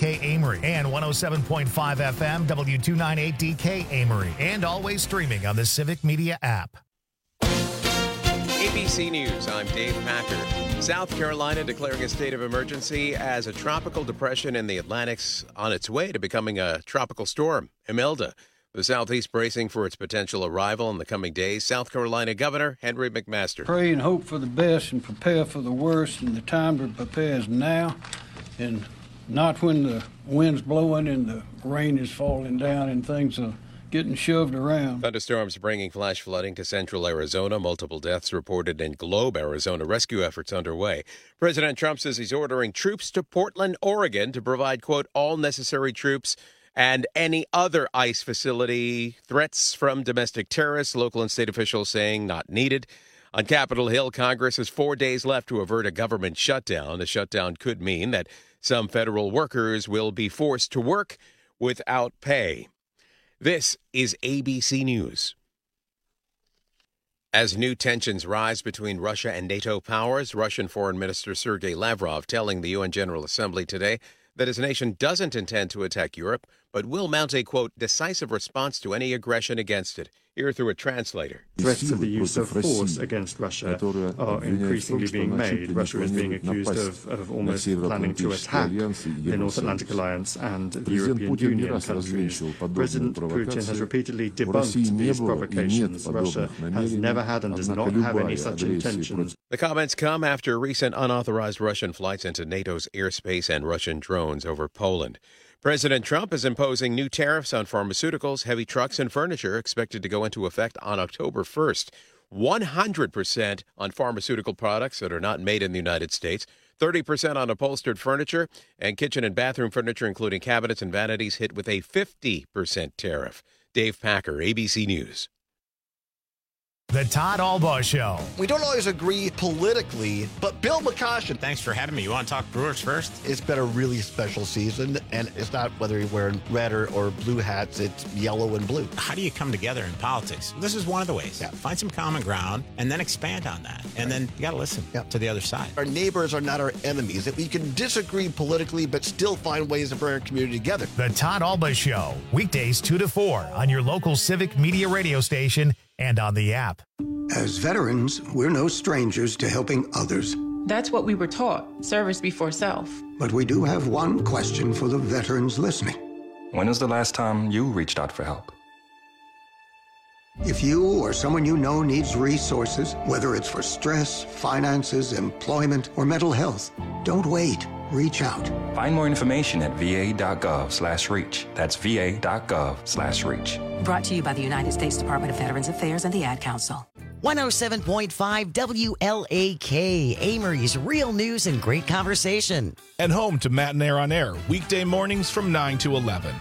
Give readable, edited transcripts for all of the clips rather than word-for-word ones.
DK Amory, and 107.5 FM W298 DK Amory, and always streaming on the Civic Media app. ABC News, I'm Dave Packer. South Carolina declaring a state of emergency as a tropical depression in the Atlantic's on its way to becoming a tropical storm, Imelda. The Southeast bracing for its potential arrival in the coming days. South Carolina Governor Henry McMaster. Pray and hope for the best and prepare for the worst, and the time to prepare is now, and not when the wind's blowing and the rain is falling down and things are getting shoved around. Thunderstorms bringing flash flooding to central Arizona. Multiple deaths reported in Globe, Arizona. Rescue efforts underway. President Trump says he's ordering troops to Portland, Oregon to provide, quote, all necessary troops and any other ICE facility. Threats from domestic terrorists, local and state officials saying not needed. On Capitol Hill, Congress has 4 days left to avert a government shutdown. The shutdown could mean that some federal workers will be forced to work without pay. This is ABC News. As new tensions rise between Russia and NATO powers, Russian Foreign Minister Sergei Lavrov telling the UN General Assembly today that his nation doesn't intend to attack Europe, but will mount a, quote, decisive response to any aggression against it. Here through a translator. Threats of the use of force against Russia are increasingly being made. Russia is being accused of almost planning to attack the North Atlantic Alliance and the European Union countries. President Putin has repeatedly debunked these provocations. Russia has never had and does not have any such intentions. The comments come after recent unauthorized Russian flights into NATO's airspace and Russian drones over Poland. President Trump is imposing new tariffs on pharmaceuticals, heavy trucks, and furniture expected to go into effect on October 1st. 100% on pharmaceutical products that are not made in the United States, 30% on upholstered furniture, and kitchen and bathroom furniture, including cabinets and vanities, hit with a 50% tariff. Dave Packer, ABC News. The Todd Albaugh Show. We don't always agree politically, but Bill McCoshen. Thanks for having me. You want to talk Brewers first? It's been a really special season, and it's not whether you're wearing red or blue hats, it's yellow and blue. How do you come together in politics? This is one of the ways. Yeah. Find some common ground and then expand on that. And then you got to listen to the other side. Our neighbors are not our enemies. That we can disagree politically, but still find ways to bring our community together. The Todd Albaugh Show. Weekdays 2 to 4 on your local Civic Media radio station and on the app. As veterans, we're no strangers to helping others. That's what we were taught, service before self. But we do have one question for the veterans listening. When was the last time you reached out for help? If you or someone you know needs resources, whether it's for stress, finances, employment, or mental health, don't wait. Reach out. Find more information at va.gov/reach. That's va.gov/reach. Brought to you by the United States Department of Veterans Affairs and the Ad Council. 107.5 WLAK, Amory's real news and great conversation. And home to Matt and Air on Air, weekday mornings from 9 to 11.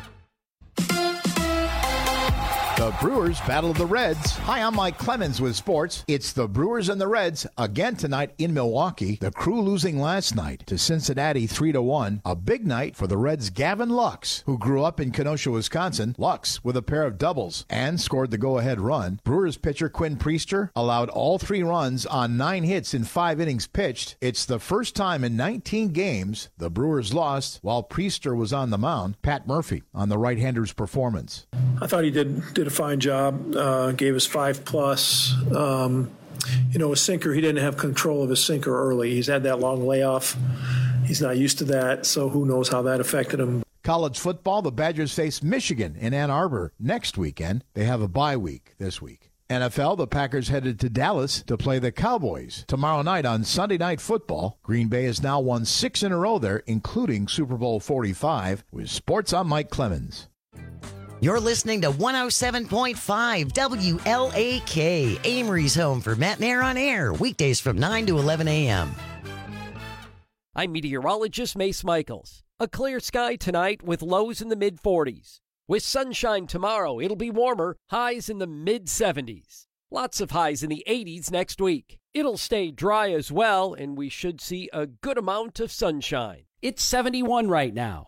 The Brewers battle the Reds. Hi, I'm Mike Clemens with sports. It's the Brewers and the Reds again tonight in Milwaukee. The Crew losing last night to Cincinnati 3-1. A big night for the Reds' Gavin Lux, who grew up in Kenosha, Wisconsin. Lux with a pair of doubles and scored the go-ahead run. Brewers pitcher Quinn Priester allowed all 3 runs on 9 hits in 5 innings pitched. It's the first time in 19 games the Brewers lost while Priester was on the mound. Pat Murphy on the right-hander's performance. I thought he did a fine job, gave us 5+. A sinker, he didn't have control of his sinker early. He's had that long layoff. He's not used to that, so who knows how that affected him. College football, the Badgers face Michigan in Ann Arbor next weekend. They have a bye week this week. NFL, the Packers headed to Dallas to play the Cowboys tomorrow night on Sunday Night Football. Green Bay has now won 6 in a row there, including Super Bowl 45. With sports, I'm Mike Clemens. You're listening to 107.5 WLAK, Amory's home for Matt and Air on Air, weekdays from 9 to 11 a.m. I'm meteorologist Mace Michaels. A clear sky tonight with lows in the mid-40s. With sunshine tomorrow, it'll be warmer, highs in the mid-70s. Lots of highs in the 80s next week. It'll stay dry as well, and we should see a good amount of sunshine. It's 71 right now.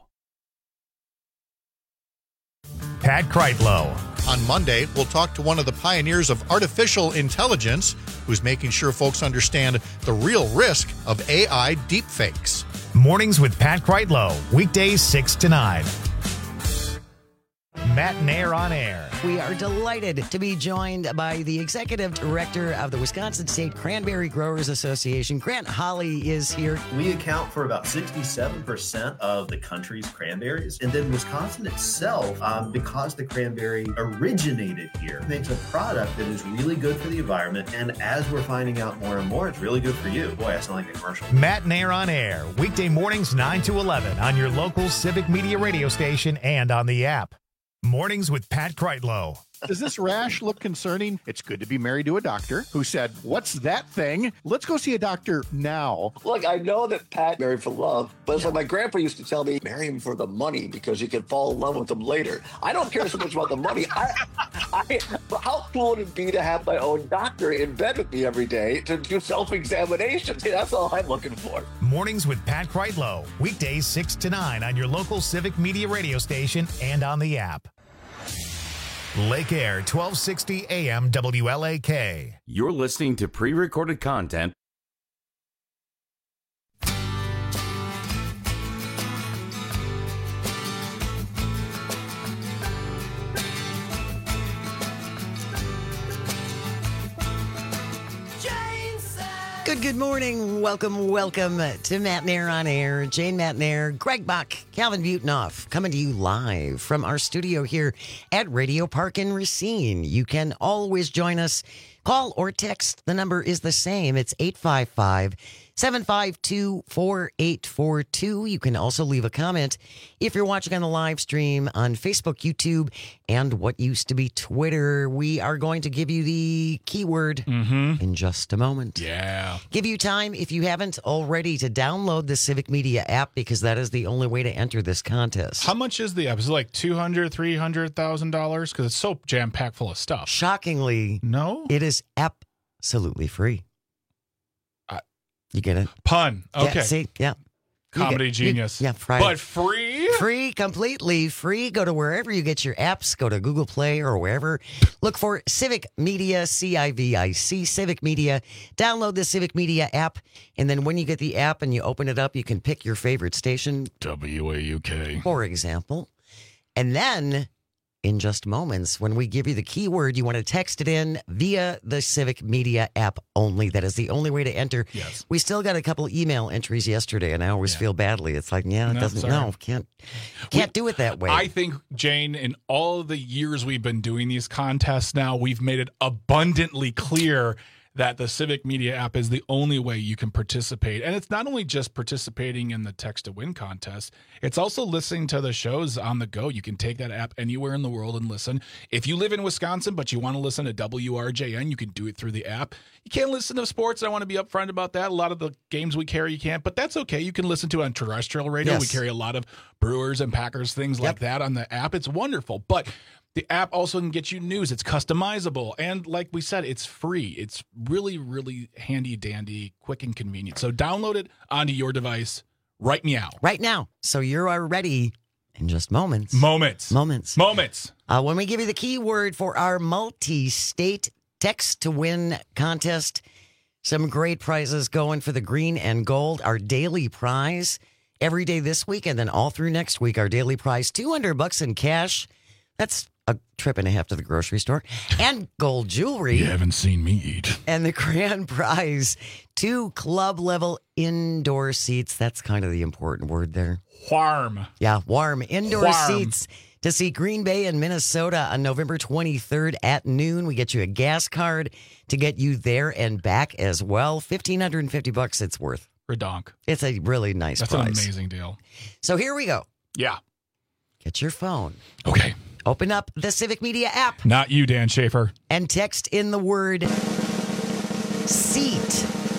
Pat Kreitlow. On Monday, we'll talk to one of the pioneers of artificial intelligence who's making sure folks understand the real risk of AI deepfakes. Mornings with Pat Kreitlow, weekdays 6 to 9. Matt Nair on air. We are delighted to be joined by the executive director of the Wisconsin State Cranberry Growers Association. Grant Holly is here. We account for about 67% of the country's cranberries. And then Wisconsin itself, because the cranberry originated here, makes a product that is really good for the environment. And as we're finding out more and more, it's really good for you. Boy, I sound like a commercial. Matt Nair on air, weekday mornings 9 to 11 on your local Civic Media radio station and on the app. Mornings with Pat Kreitlow. Does this rash look concerning? It's good to be married to a doctor who said, "What's that thing? Let's go see a doctor now." Look, I know that Pat married for love, but it's like my grandpa used to tell me, marry him for the money because you can fall in love with him later. I don't care so much about the money. How cool would it be to have my own doctor in bed with me every day to do self-examinations? That's all I'm looking for. Mornings with Pat Kreitlow, weekdays 6 to 9 on your local Civic Media radio station and on the app. Lake Air, 1260 AM WLAK. You're listening to pre-recorded content. Good morning. Welcome to Matt Nair on air. Jane Matt Nair, Greg Bach, Calvin Butenoff, coming to you live from our studio here at Radio Park in Racine. You can always join us. Call or text. The number is the same. It's 855-752-4842. You can also leave a comment if you're watching on the live stream on Facebook, YouTube, and what used to be Twitter. We are going to give you the keyword in just a moment. Yeah. Give you time, if you haven't already, to download the Civic Media app because that is the only way to enter this contest. How much is the app? Is it like $200,000, $300,000? Because it's so jam-packed full of stuff. Shockingly, no, it is absolutely free. You get it? Pun. Okay. Yeah, see? Yeah. Comedy genius. Friday. But free? Free, completely free. Go to wherever you get your apps. Go to Google Play or wherever. Look for Civic Media, CIVIC, Civic Media. Download the Civic Media app. And then when you get the app and you open it up, you can pick your favorite station. WAUK. For example. And then, in just moments, when we give you the keyword, you want to text it in via the Civic Media app only. That is the only way to enter. Yes. We still got a couple email entries yesterday, and I always feel badly. It's like, can't do it that way. I think, Jane, in all of the years we've been doing these contests now, we've made it abundantly clear that the Civic Media app is the only way you can participate. And it's not only just participating in the Text to Win contest, it's also listening to the shows on the go. You can take that app anywhere in the world and listen. If you live in Wisconsin, but you want to listen to WRJN, you can do it through the app. You can't listen to sports. I want to be upfront about that. A lot of the games we carry, you can't, but that's okay. You can listen to it on terrestrial radio. Yes. We carry a lot of Brewers and Packers, things like that on the app. It's wonderful. But the app also can get you news. It's customizable. And like we said, it's free. It's really, really handy dandy, quick and convenient. So download it onto your device right now. Right now. So you are ready in just moments. Moments. When we give you the keyword for our multi-state Text to Win contest, some great prizes going for the green and gold. Our daily prize every day this week and then all through next week. Our daily prize, $200 in cash. That's a trip and a half to the grocery store, and gold jewelry. You haven't seen me eat. And the grand prize, 2 club-level indoor seats. That's kind of the important word there. Warm. Yeah, warm indoor seats to see Green Bay and Minnesota on November 23rd at noon. We get you a gas card to get you there and back as well. $1,550 it's worth. Redonk. It's a really nice prize. That's an amazing deal. So here we go. Yeah. Get your phone. Okay. Open up the Civic Media app. Not you, Dan Schaefer. And text in the word SEAT.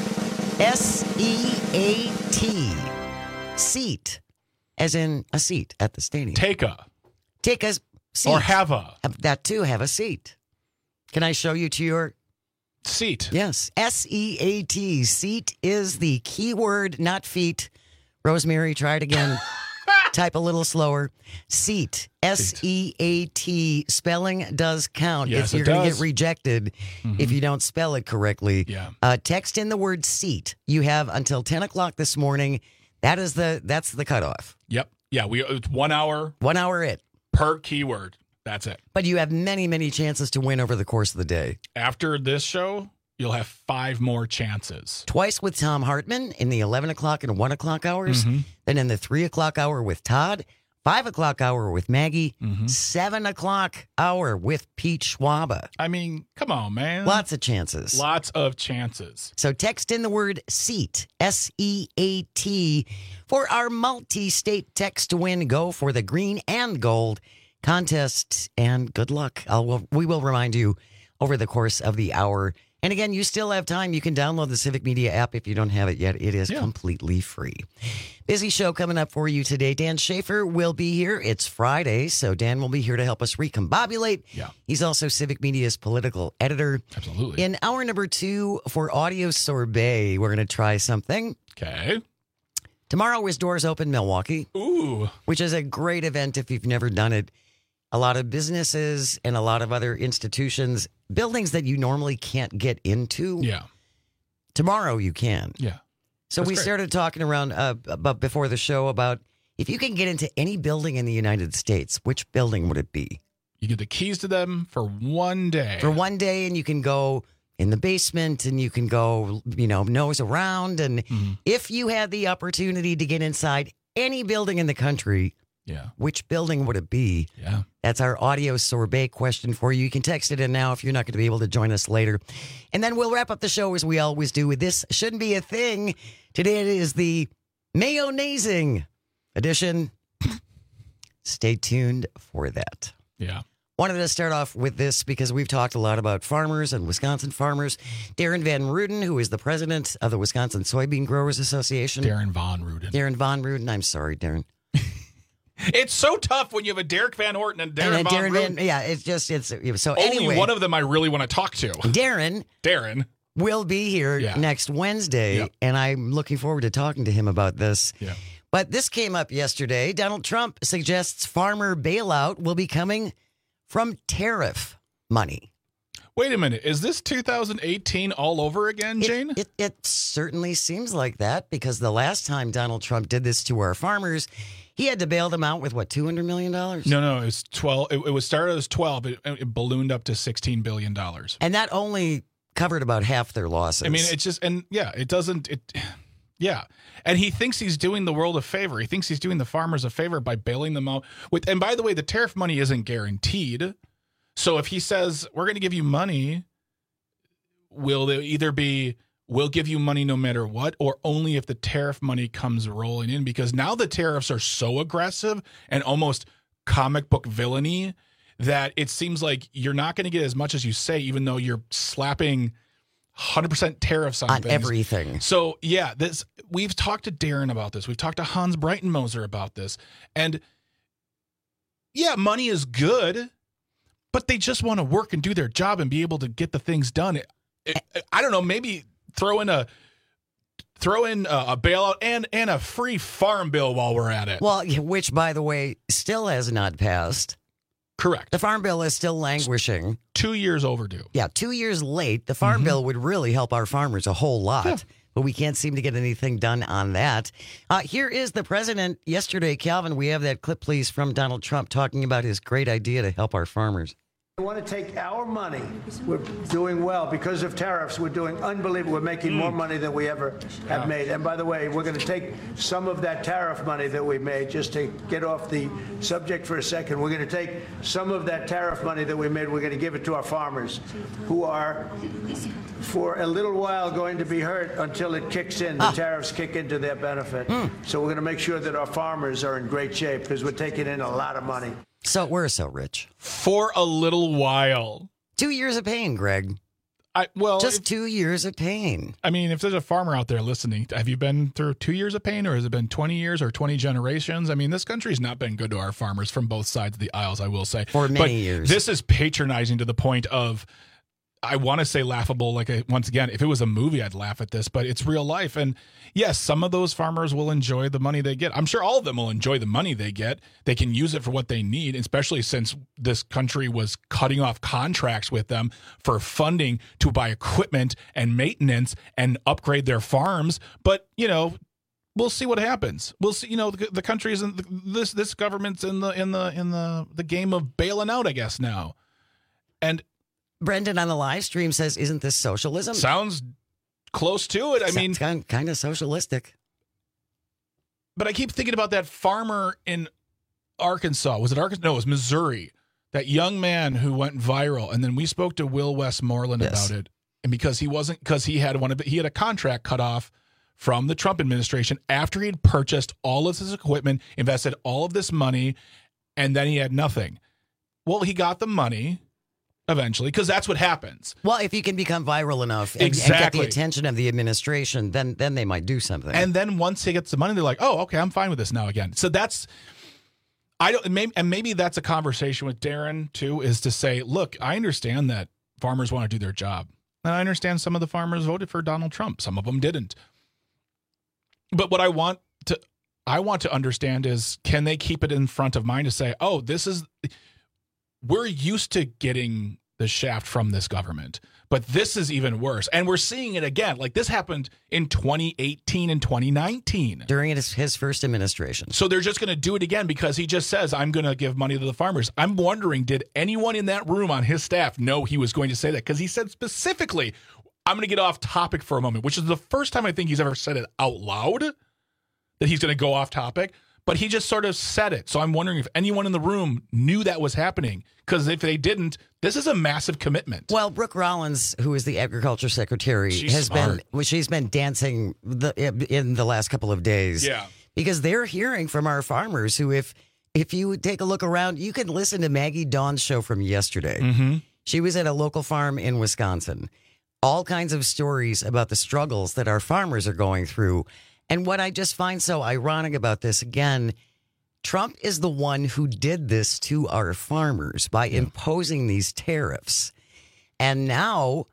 SEAT. Seat. As in a seat at the stadium. Take a seat. Or have a. That too, have a seat. Can I show you to your seat? Yes. SEAT. Seat is the keyword, not feet. Rosemary, try it again. Type a little slower. Seat. SEAT. Spelling does count. Yes, you're going to get rejected if you don't spell it correctly. Yeah. Text in the word seat. You have until 10 o'clock this morning. That's the cutoff. Yep. Yeah, it's 1 hour. 1 hour it. Per keyword. That's it. But you have many, many chances to win over the course of the day. After this show, you'll have 5 more chances. Twice with Tom Hartman in the 11 o'clock and 1 o'clock hours. Mm-hmm. Then in the 3 o'clock hour with Todd. 5 o'clock hour with Maggie. Mm-hmm. 7 o'clock hour with Pete Schwaba. I mean, come on, man. Lots of chances. Lots of chances. So text in the word SEAT, SEAT, for our multi-state text to win. Go for the green and gold contest, and good luck. We will remind you over the course of the hour. And again, you still have time. You can download the Civic Media app if you don't have it yet. It is completely free. Busy show coming up for you today. Dan Schaefer will be here. It's Friday, so Dan will be here to help us recombobulate. Yeah. He's also Civic Media's political editor. Absolutely. In hour number 2 for Audio Sorbet, we're going to try something. Okay. Tomorrow is Doors Open Milwaukee. Ooh. Which is a great event if you've never done it. A lot of businesses and a lot of other institutions, buildings that you normally can't get into. Yeah. Tomorrow you can. Yeah. So we started talking around before the show about if you can get into any building in the United States, which building would it be? You get the keys to them for one day. For one day, and you can go in the basement and you can go, nose around. And if you had the opportunity to get inside any building in the country, which building would it be? Yeah. That's our audio sorbet question for you. You can text it in now if you're not going to be able to join us later. And then we'll wrap up the show as we always do with This Shouldn't Be a Thing. Today it is the mayonnaising edition. Stay tuned for that. Yeah. Wanted to start off with this because we've talked a lot about farmers and Wisconsin farmers. Darren Van Ruden, who is the president of the Wisconsin Soybean Growers Association. Darren Von Ruden. Darren Von Ruden. I'm sorry, Darren. It's so tough when you have a Derek Van Horten and Darren Von Ruden. Yeah, it's so Only anyway. One of them I really want to talk to. Darren will be here next Wednesday, and I'm looking forward to talking to him about this. Yeah. But this came up yesterday. Donald Trump suggests farmer bailout will be coming from tariff money. Wait a minute. Is this 2018 all over again, Jane? It certainly seems like that, because the last time Donald Trump did this to our farmers, he had to bail them out with, what, $200 million? No, it was 12. It was started as 12. It ballooned up to $16 billion. And that only covered about half their losses. I mean, it's just, it doesn't. And he thinks he's doing the world a favor. He thinks he's doing the farmers a favor by bailing them out with. And by the way, the tariff money isn't guaranteed. So if he says we're going to give you money, will it either be we'll give you money no matter what, or only if the tariff money comes rolling in? Because now the tariffs are so aggressive and almost comic book villainy that it seems like you're not going to get as much as you say, even though you're slapping 100% tariffs on things. Everything. So we've talked to Darren about this. We've talked to Hans Breitenmoser about this. And money is good, but they just want to work and do their job and be able to get the things done. I don't know, maybe throw in a bailout and a free farm bill while we're at it. Well, which, by the way, still has not passed. Correct. The farm bill is still languishing. 2 years overdue. Yeah, 2 years late. The farm bill would really help our farmers a whole lot, but we can't seem to get anything done on that. Here is the president yesterday. Calvin, we have that clip, please, from Donald Trump talking about his great idea to help our farmers. We want to take our money. We're doing well because of tariffs. We're doing unbelievable. We're making more money than we ever have made. And by the way, we're going to take some of that tariff money that we made, just to get off the subject for a second. We're going to take some of that tariff money that we made. We're going to give it to our farmers, who are, for a little while, going to be hurt until it kicks in. The tariffs kick into their benefit. So we're going to make sure that our farmers are in great shape, because we're taking in a lot of money. So we're so rich. For a little while. 2 years of pain, Greg. Just 2 years of pain. I mean, if there's a farmer out there listening, have you been through 2 years of pain, or has it been 20 years or 20 generations? I mean, this country's not been good to our farmers from both sides of the aisles, I will say. For many years. This is patronizing to the point of, I want to say laughable. Once again, if it was a movie, I'd laugh at this, but it's real life. And yes, some of those farmers will enjoy the money they get. I'm sure all of them will enjoy the money they get. They can use it for what they need, especially since this country was cutting off contracts with them for funding to buy equipment and maintenance and upgrade their farms. But, we'll see what happens. We'll see. You know, the country is in this government's in the game of bailing out, I guess now. And Brendan on the live stream says, "Isn't this socialism?" Sounds close to it. I mean, kind of socialistic. But I keep thinking about that farmer in Arkansas. Was it Arkansas? No, it was Missouri. That young man who went viral, and then we spoke to Will Westmoreland about it. And because he had a contract cut off from the Trump administration after he had purchased all of his equipment, invested all of this money, and then he had nothing. Well, he got the money eventually, because that's what happens. Well, if you can become viral enough and get the attention of the administration, then they might do something. And then once he gets the money, they're like, "Oh, okay, I'm fine with this now again." So that's maybe that's a conversation with Darren too, is to say, look, I understand that farmers want to do their job, and I understand some of the farmers voted for Donald Trump, some of them didn't. But what I want to understand is, can they keep it in front of mind to say, "Oh, we're used to getting the shaft from this government, but this is even worse." And we're seeing it again. Like, this happened in 2018 and 2019. During his first administration. So they're just going to do it again because he just says, "I'm going to give money to the farmers." I'm wondering, did anyone in that room on his staff know he was going to say that? Because he said specifically, I'm going to get off topic for a moment, which is the first time I think he's ever said it out loud, that he's going to go off topic. But he just sort of said it. So I'm wondering if anyone in the room knew that was happening. Because if they didn't, this is a massive commitment. Well, Brooke Rollins, who is the Agriculture Secretary, she's been dancing in the last couple of days. Yeah. Because they're hearing from our farmers who, if you take a look around, you can listen to Maggie Dawn's show from yesterday. Mm-hmm. She was at a local farm in Wisconsin. All kinds of stories about the struggles that our farmers are going through. And what I just find so ironic about this, again, Trump is the one who did this to our farmers by imposing these tariffs. And now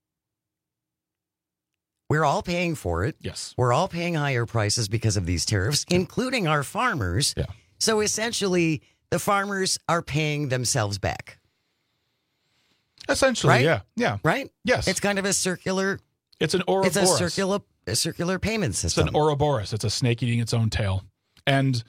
we're all paying for it. Yes. We're all paying higher prices because of these tariffs, including our farmers. Yeah. So essentially, the farmers are paying themselves back. Essentially, right? Yeah. Right? Yes. It's kind of a circular... It's an Ouroboros. It's a circular payment system. It's an Ouroboros. It's a snake eating its own tail. And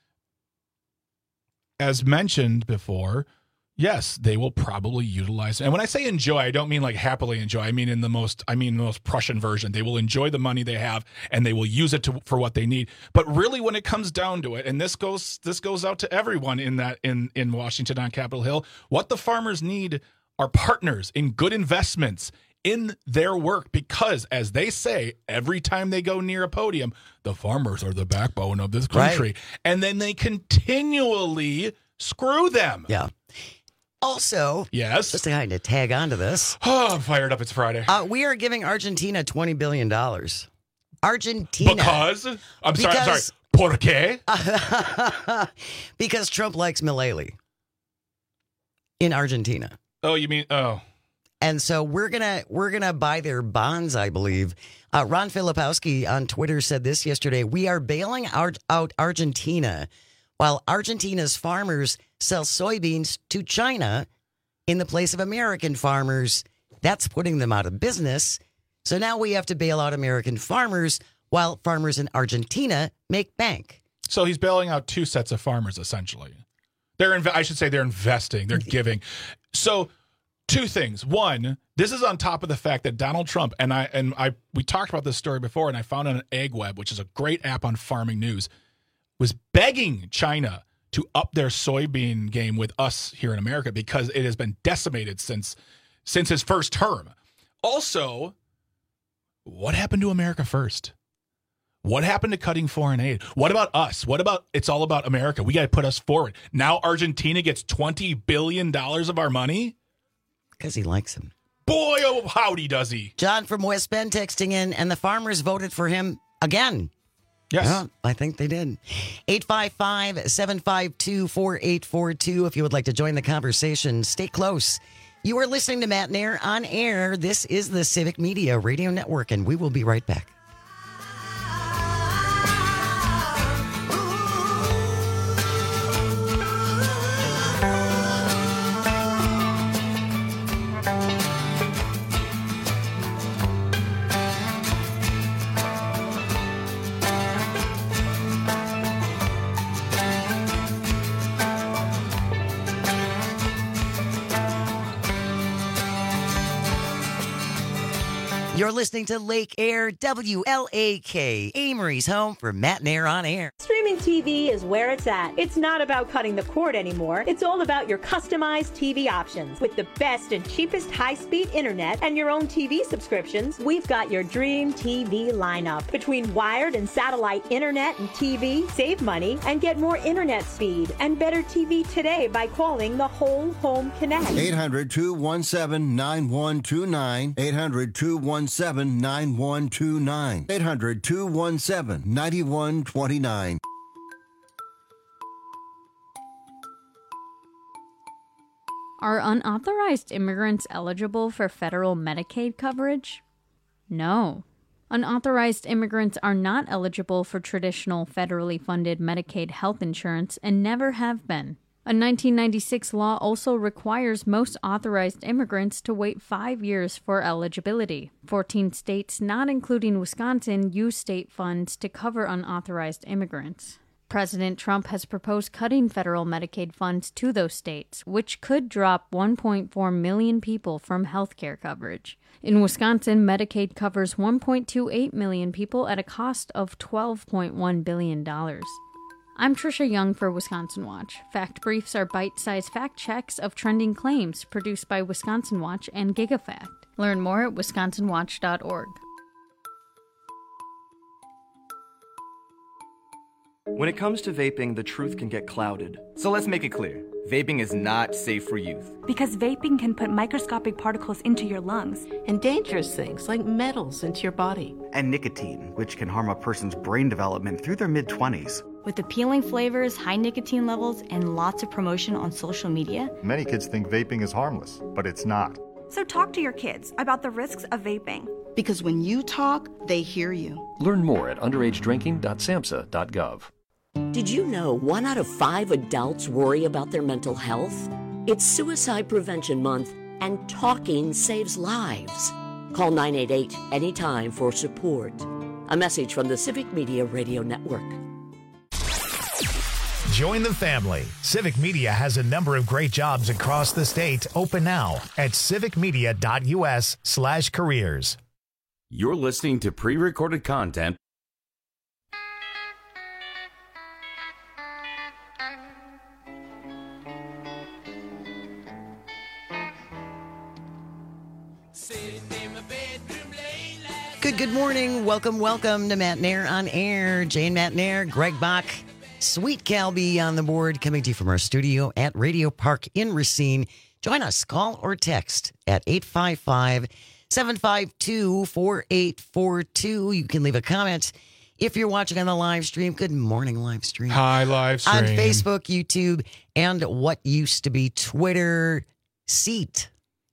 as mentioned before, yes, they will probably utilize. And when I say enjoy, I don't mean like happily enjoy. I mean the most Prussian version. They will enjoy the money they have, and they will use it for what they need. But really, when it comes down to it, and this goes out to everyone in Washington on Capitol Hill, what the farmers need are partners in good investments in their work, because, as they say, every time they go near a podium, the farmers are the backbone of this country. Right. And then they continually screw them. Yeah. Also, yes, just to kind of tag onto this. Oh, I'm fired up. It's Friday. We are giving Argentina $20 billion. Argentina. Because? I'm sorry. ¿Por qué? Because Trump likes Milei in Argentina. Oh, you mean, oh. And so we're gonna buy their bonds, I believe. Ron Filipowski on Twitter said this yesterday. We are bailing out Argentina while Argentina's farmers sell soybeans to China in the place of American farmers. That's putting them out of business. So now we have to bail out American farmers while farmers in Argentina make bank. So he's bailing out two sets of farmers, essentially. They're investing. They're giving. So two things. One, this is on top of the fact that Donald Trump, we talked about this story before, and I found it on AgWeb, which is a great app on farming news, was begging China to up their soybean game with us here in America because it has been decimated since his first term. Also, what happened to America first? What happened to cutting foreign aid? What about us? What about it's all about America? We got to put us forward. Now Argentina gets $20 billion of our money? Because he likes him. Boy, oh, howdy does he. John from West Bend texting in, and the farmers voted for him again. Yes. Yeah, I think they did. 855-752-4842. If you would like to join the conversation, stay close. You are listening to Matt Nair on air. This is the Civic Media Radio Network, and we will be right back. You're listening to Lake Air, WLAK, Amory's home for Matt and Air on Air. Streaming TV is where it's at. It's not about cutting the cord anymore. It's all about your customized TV options. With the best and cheapest high-speed internet and your own TV subscriptions, we've got your dream TV lineup. Between wired and satellite internet and TV, save money and get more internet speed and better TV today by calling the Whole Home Connect. 800-217-9129. 800-217-9129. 800-217-9129. Are unauthorized immigrants eligible for federal Medicaid coverage? No. Unauthorized immigrants are not eligible for traditional federally funded Medicaid health insurance and never have been. A 1996 law also requires most authorized immigrants to wait 5 years for eligibility. 14 states, not including Wisconsin, use state funds to cover unauthorized immigrants. President Trump has proposed cutting federal Medicaid funds to those states, which could drop 1.4 million people from health care coverage. In Wisconsin, Medicaid covers 1.28 million people at a cost of $12.1 billion. I'm Trisha Young for Wisconsin Watch. Fact Briefs are bite-sized fact checks of trending claims produced by Wisconsin Watch and GigaFact. Learn more at wisconsinwatch.org. When it comes to vaping, the truth can get clouded. So let's make it clear. Vaping is not safe for youth. Because vaping can put microscopic particles into your lungs. And dangerous things like metals into your body. And nicotine, which can harm a person's brain development through their mid-20s. With appealing flavors, high nicotine levels, and lots of promotion on social media. Many kids think vaping is harmless, but it's not. So talk to your kids about the risks of vaping. Because when you talk, they hear you. Learn more at underagedrinking.samhsa.gov. Did you know 1 out of 5 adults worry about their mental health? It's Suicide Prevention Month, and talking saves lives. Call 988 anytime for support. A message from the Civic Media Radio Network. Join the family. Civic Media has a number of great jobs across the state open now at civicmedia.us/careers. You're listening to pre-recorded content. Good morning. Welcome to Matt and Air on Air. Jane Matt and Air, Greg Bach, Sweet Calby on the board, coming to you from our studio at Radio Park in Racine. Join us. Call or text at 855-752-4842. You can leave a comment if you're watching on the live stream. Good morning, live stream. Hi, live stream. On Facebook, YouTube, and what used to be Twitter. SEAT.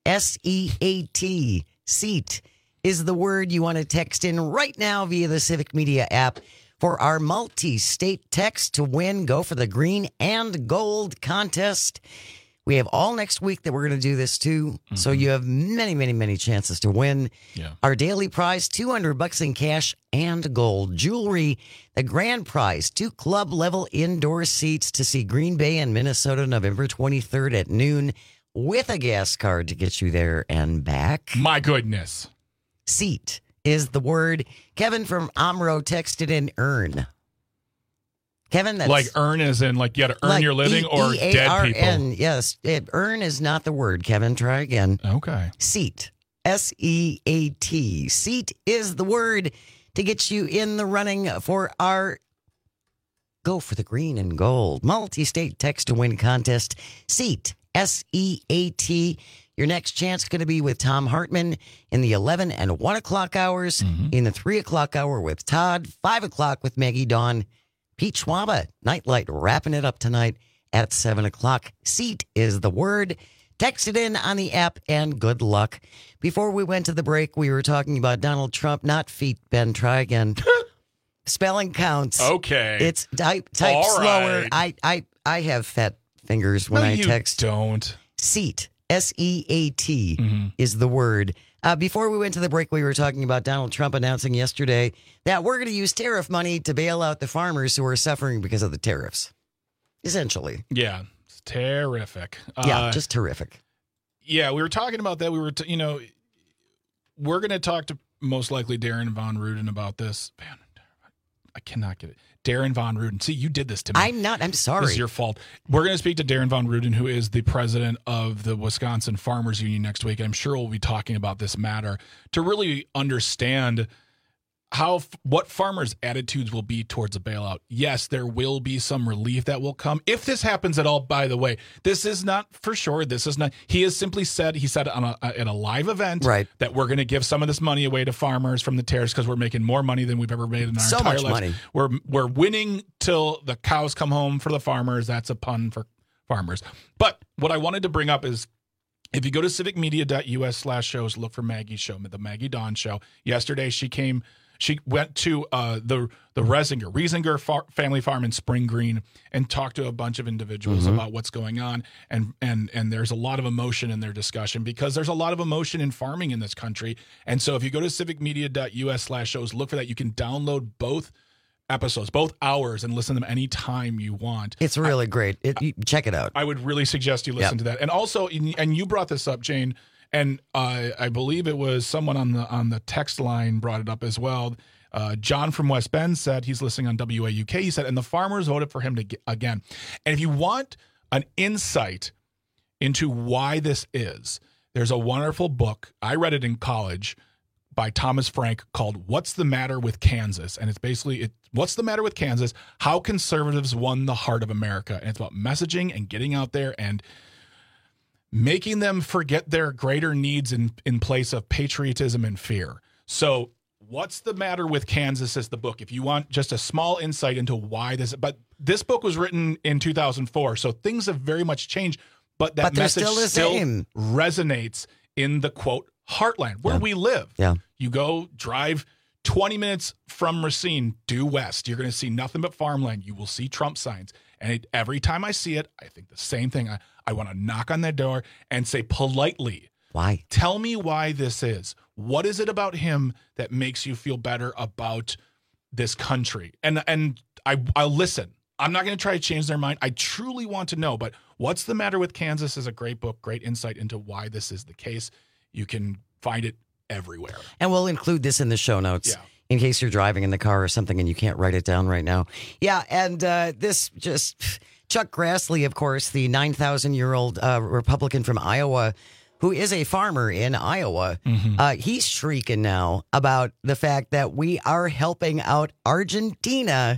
SEAT. SEAT is the word you want to text in right now via the Civic Media app for our multi-state text to win. Go for the green and gold contest. We have all next week that we're going to do this too. Mm-hmm. So you have many chances to win. Yeah. Our daily prize, $200 in cash and gold jewelry. The grand prize, 2 club level indoor seats to see Green Bay and Minnesota November 23rd at noon with a gas card to get you there and back. My goodness. Seat is the word. Kevin from Omro texted in earn. Kevin, that's like earn as in like you got to earn your living or dead people. Yes, earn is not the word. Kevin, try again. Okay. Seat. SEAT. Seat is the word to get you in the running for our Go for the Green and Gold multi-state text to win contest. Seat. SEAT. Your next chance is going to be with Tom Hartman in the 11 and 1 o'clock hours, in the 3 o'clock hour with Todd, 5 o'clock with Maggie Dawn, Pete Schwaba, Nightlight, wrapping it up tonight at 7 o'clock. Seat is the word. Text it in on the app and good luck. Before we went to the break, we were talking about Donald Trump, not feet, Ben, try again. Spelling counts. Okay. It's type all slower. Right. I have fat fingers when I text. Don't. Seat. SEAT is the word. Before we went to the break, we were talking about Donald Trump announcing yesterday that we're going to use tariff money to bail out the farmers who are suffering because of the tariffs. Essentially. Yeah. It's terrific. Just terrific. Yeah, we were talking about that. We were, we're going to talk to most likely Darren Von Ruden about this. Man, I cannot get it. Darren Von Ruden. See, you did this to me. I'm sorry. This is your fault. We're going to speak to Darren Von Ruden, who is the president of the Wisconsin Farmers Union next week. I'm sure we'll be talking about this matter to really understand what farmers' attitudes will be towards a bailout. Yes, there will be some relief that will come. If this happens at all, by the way, this is not for sure. This is not. He has simply said, at a live event, right, that we're going to give some of this money away to farmers from the tariffs because we're making more money than we've ever made in our entire lives. Money. We're winning till the cows come home for the farmers. That's a pun for farmers. But what I wanted to bring up is, if you go to civicmedia.us/shows, look for Maggie's show, the Maggie Dawn Show. Yesterday, she went to the Riesinger family farm in Spring Green and talked to a bunch of individuals about what's going on. And there's a lot of emotion in their discussion because there's a lot of emotion in farming in this country. And so if you go to civicmedia.us/shows, look for that. You can download both episodes, both hours, and listen to them anytime you want. It's really great. Check it out. I would really suggest you listen to that. And also, and you brought this up, Jane, and I believe it was someone on the text line brought it up as well. John from West Bend said he's listening on WAUK. He said, and the farmers voted for him again. And if you want an insight into why this is, there's a wonderful book. I read it in college by Thomas Frank called What's the Matter with Kansas? And it's basically, What's the Matter with Kansas? How Conservatives Won the Heart of America. And it's about messaging and getting out there and making them forget their greater needs in place of patriotism and fear. So What's the Matter with Kansas is the book. If you want just a small insight into why but this book was written in 2004, so things have very much changed, but that message still resonates in the, quote, heartland, where we live. Yeah. You go drive 20 minutes from Racine due west. You're going to see nothing but farmland. You will see Trump signs. And every time I see it, I think the same thing. I want to knock on that door and say politely, why? Tell me why this is. What is it about him that makes you feel better about this country? And I'll listen. I'm not going to try to change their mind. I truly want to know. But What's the Matter with Kansas is a great book, great insight into why this is the case. You can find it everywhere. And we'll include this in the show notes in case you're driving in the car or something and you can't write it down right now. Yeah, and Chuck Grassley, of course, the 9,000-year-old Republican from Iowa, who is a farmer in Iowa, he's shrieking now about the fact that we are helping out Argentina.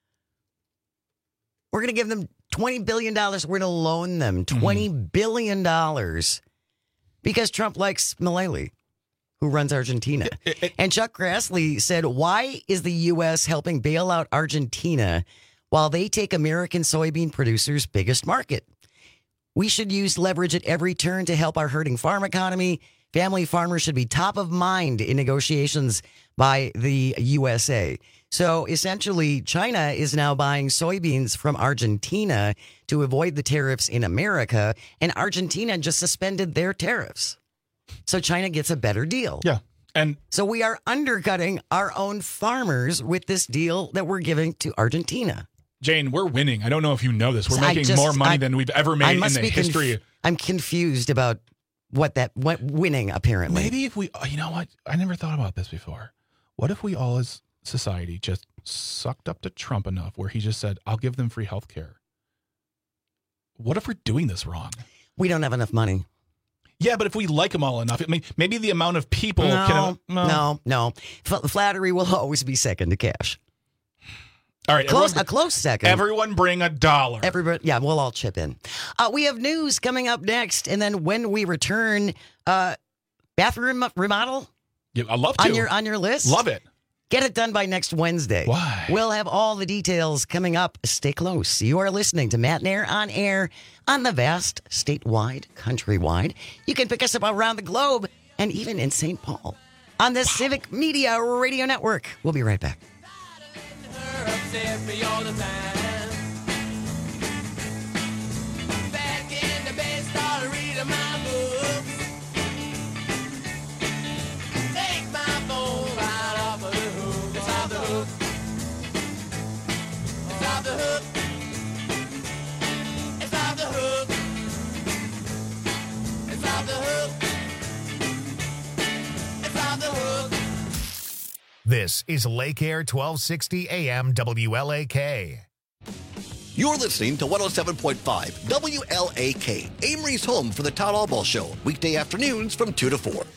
We're going to give them $20 billion. We're going to loan them $20 billion because Trump likes Milei, who runs Argentina. And Chuck Grassley said, why is the U.S. helping bail out Argentina while they take American soybean producers' biggest market? We should use leverage at every turn to help our hurting farm economy. Family farmers should be top of mind in negotiations by the USA. So essentially, China is now buying soybeans from Argentina to avoid the tariffs in America, and Argentina just suspended their tariffs. So China gets a better deal. Yeah. And so we are undercutting our own farmers with this deal that we're giving to Argentina. Jane, we're winning. I don't know if you know this. We're making more money than we've ever made in the history. I'm confused about what winning, apparently. Maybe if we, you know what? I never thought about this before. What if we all as society just sucked up to Trump enough where he just said, I'll give them free health care? What if we're doing this wrong? We don't have enough money. Yeah, but if we like them all enough, I mean, maybe the amount of people No. Flattery will always be second to cash. All right, a close second. Everyone bring $1. Everybody, yeah, we'll all chip in. We have news coming up next, and then when we return, bathroom remodel. Yeah, I love to on your list. Love it. Get it done by next Wednesday. Why? We'll have all the details coming up. Stay close. You are listening to Matt and Air on air on the vast, statewide, countrywide. You can pick us up around the globe and even in St. Paul on the Civic Media Radio Network. We'll be right back. This is Lake Air 1260 AM WLAK. You're listening to 107.5 WLAK, Amory's home for the Todd Albaugh Show, weekday afternoons from 2 to 4.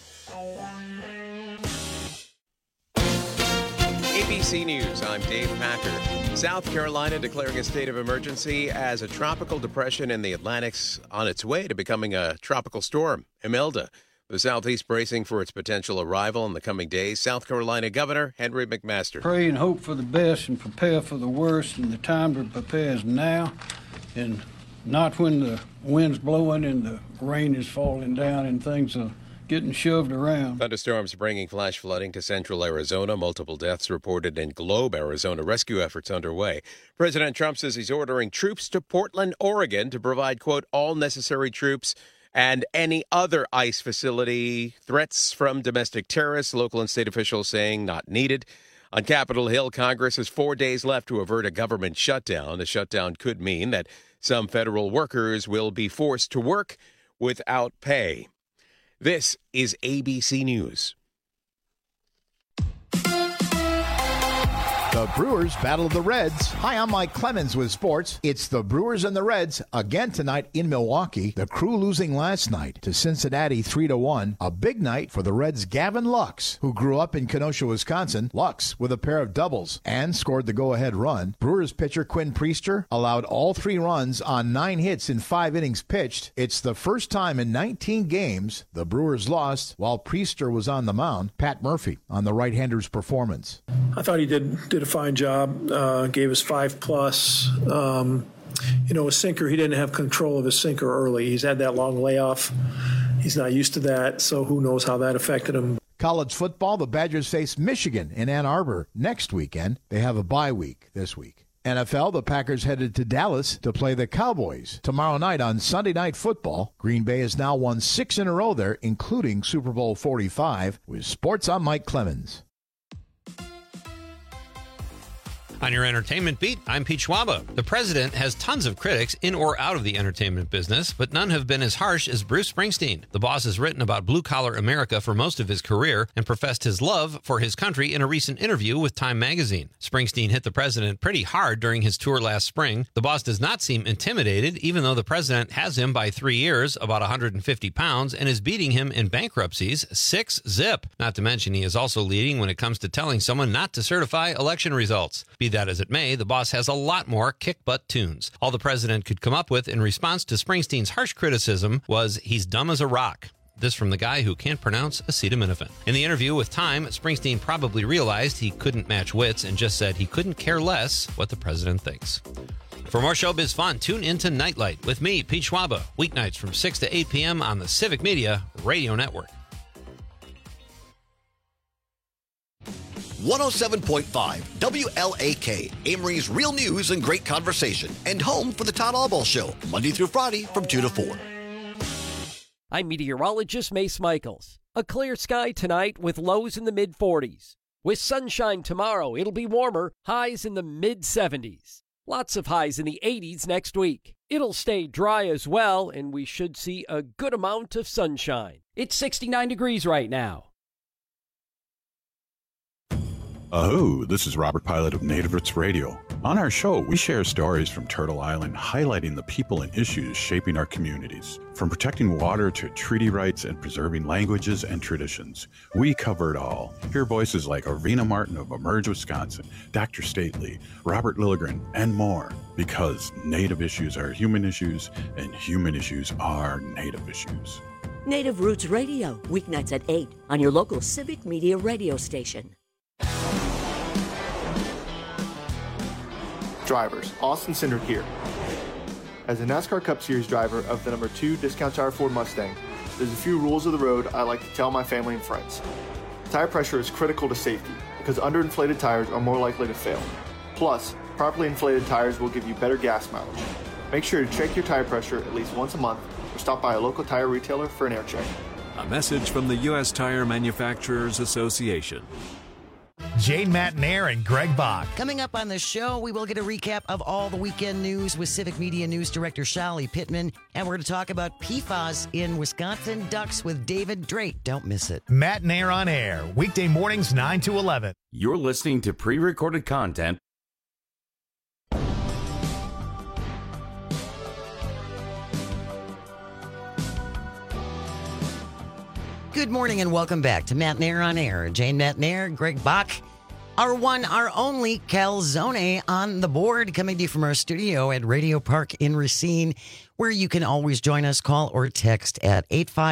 ABC News, I'm Dave Packer. South Carolina declaring a state of emergency as a tropical depression in the Atlantic's on its way to becoming a tropical storm, Imelda. The Southeast bracing for its potential arrival in the coming days. South Carolina Governor Henry McMaster. Pray and hope for the best and prepare for the worst, and the time to prepare is now, and not when the wind's blowing and the rain is falling down and things are getting shoved around. Thunderstorms bringing flash flooding to central Arizona. Multiple deaths reported in Globe, Arizona. Rescue efforts underway. President Trump says he's ordering troops to Portland, Oregon to provide, quote, all necessary troops and any other ICE facility. Threats from domestic terrorists, local and state officials saying not needed. On Capitol Hill, Congress has 4 days left to avert a government shutdown. The shutdown could mean that some federal workers will be forced to work without pay. This is ABC News. The Brewers battle the Reds. Hi, I'm Mike Clemens with sports. It's the Brewers and the Reds again tonight in Milwaukee. The Crew losing last night to Cincinnati 3-1. A big night for the Reds' Gavin Lux, who grew up in Kenosha, Wisconsin. Lux with a pair of doubles and scored the go-ahead run. Brewers pitcher Quinn Priester allowed all 3 runs on 9 hits in 5 innings pitched. It's the first time in 19 games the Brewers lost while Priester was on the mound. Pat Murphy on the right-hander's performance. I thought he did a fine job, gave us 5+. A sinker, he didn't have control of his sinker early. He's had that long layoff. He's not used to that, so who knows how that affected him. College football, the Badgers face Michigan in Ann Arbor next weekend. They have a bye week this week. NFL, the Packers headed to Dallas to play the Cowboys tomorrow night on Sunday Night Football. Green Bay has now won 6 in a row there, including Super Bowl 45. With sports, I'm Mike Clemens. On your entertainment beat, I'm Pete Schwaba. The president has tons of critics in or out of the entertainment business, but none have been as harsh as Bruce Springsteen. The boss has written about blue-collar America for most of his career and professed his love for his country in a recent interview with Time magazine. Springsteen hit the president pretty hard during his tour last spring. The boss does not seem intimidated, even though the president has him by 3 years, about 150 pounds, and is beating him in bankruptcies 6-0. Not to mention he is also leading when it comes to telling someone not to certify election results. Be that as it may, the boss has a lot more kick-butt tunes. All the president could come up with in response to Springsteen's harsh criticism was, he's dumb as a rock. This from the guy who can't pronounce acetaminophen. In the interview with Time, Springsteen probably realized he couldn't match wits and just said he couldn't care less what the president thinks. For more showbiz fun, tune into Nightlight with me, Pete Schwaba, weeknights from 6 to 8 p.m. on the Civic Media Radio Network. 107.5 WLAK, Amory's real news and great conversation, and home for the Todd Albaugh Show, Monday through Friday from 2 to 4. I'm meteorologist Mace Michaels. A clear sky tonight with lows in the mid-40s. With sunshine tomorrow, it'll be warmer, highs in the mid-70s. Lots of highs in the 80s next week. It'll stay dry as well, and we should see a good amount of sunshine. It's 69 degrees right now. Oh, this is Robert Pilot of Native Roots Radio. On our show, we share stories from Turtle Island highlighting the people and issues shaping our communities. From protecting water to treaty rights and preserving languages and traditions, we cover it all. Hear voices like Arvina Martin of Emerge, Wisconsin, Dr. Stately, Robert Lilligren, and more. Because Native issues are human issues, and human issues are Native issues. Native Roots Radio, weeknights at 8 on your local Civic Media radio station. Drivers, Austin Cindric here. As a NASCAR Cup Series driver of the number 2 Discount Tire Ford Mustang, there's a few rules of the road I like to tell my family and friends. Tire pressure is critical to safety because underinflated tires are more likely to fail. Plus, properly inflated tires will give you better gas mileage. Make sure to check your tire pressure at least once a month or stop by a local tire retailer for an air check. A message from the U.S. Tire Manufacturers Association. Jane Matnair and Greg Bach. Coming up on the show, we will get a recap of all the weekend news with Civic Media News Director Shali Pittman. And we're going to talk about PFAS in Wisconsin Ducks with David Drake. Don't miss it. Matnair on air, weekday mornings 9 to 11. You're listening to pre-recorded content. Good morning and welcome back to Matnair on Air. Jane Matnair, Greg Bach, our one, our only Calzone on the board, coming to you from our studio at Radio Park in Racine, where you can always join us, call or text at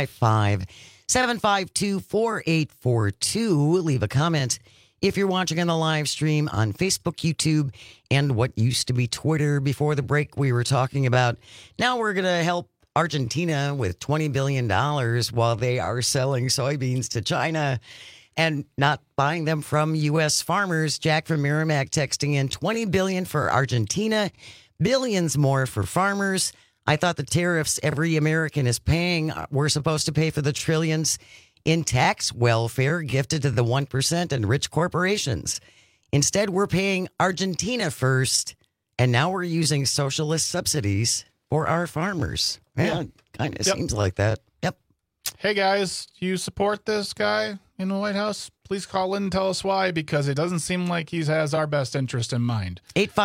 855-752-4842. Leave a comment if you're watching on the live stream on Facebook, YouTube, and what used to be Twitter. Before the break, we were talking about now we're going to help Argentina with $20 billion while they are selling soybeans to China and not buying them from U.S. farmers. Jack from Merrimack texting in $20 billion for Argentina, billions more for farmers. I thought the tariffs every American is paying were supposed to pay for the trillions in tax welfare gifted to the 1% and rich corporations. Instead, we're paying Argentina first, and now we're using socialist subsidies for our farmers. Yeah, kind of seems like that. Yep. Hey, guys, do you support this guy in the White House? Please call in and tell us why, because it doesn't seem like he has our best interest in mind.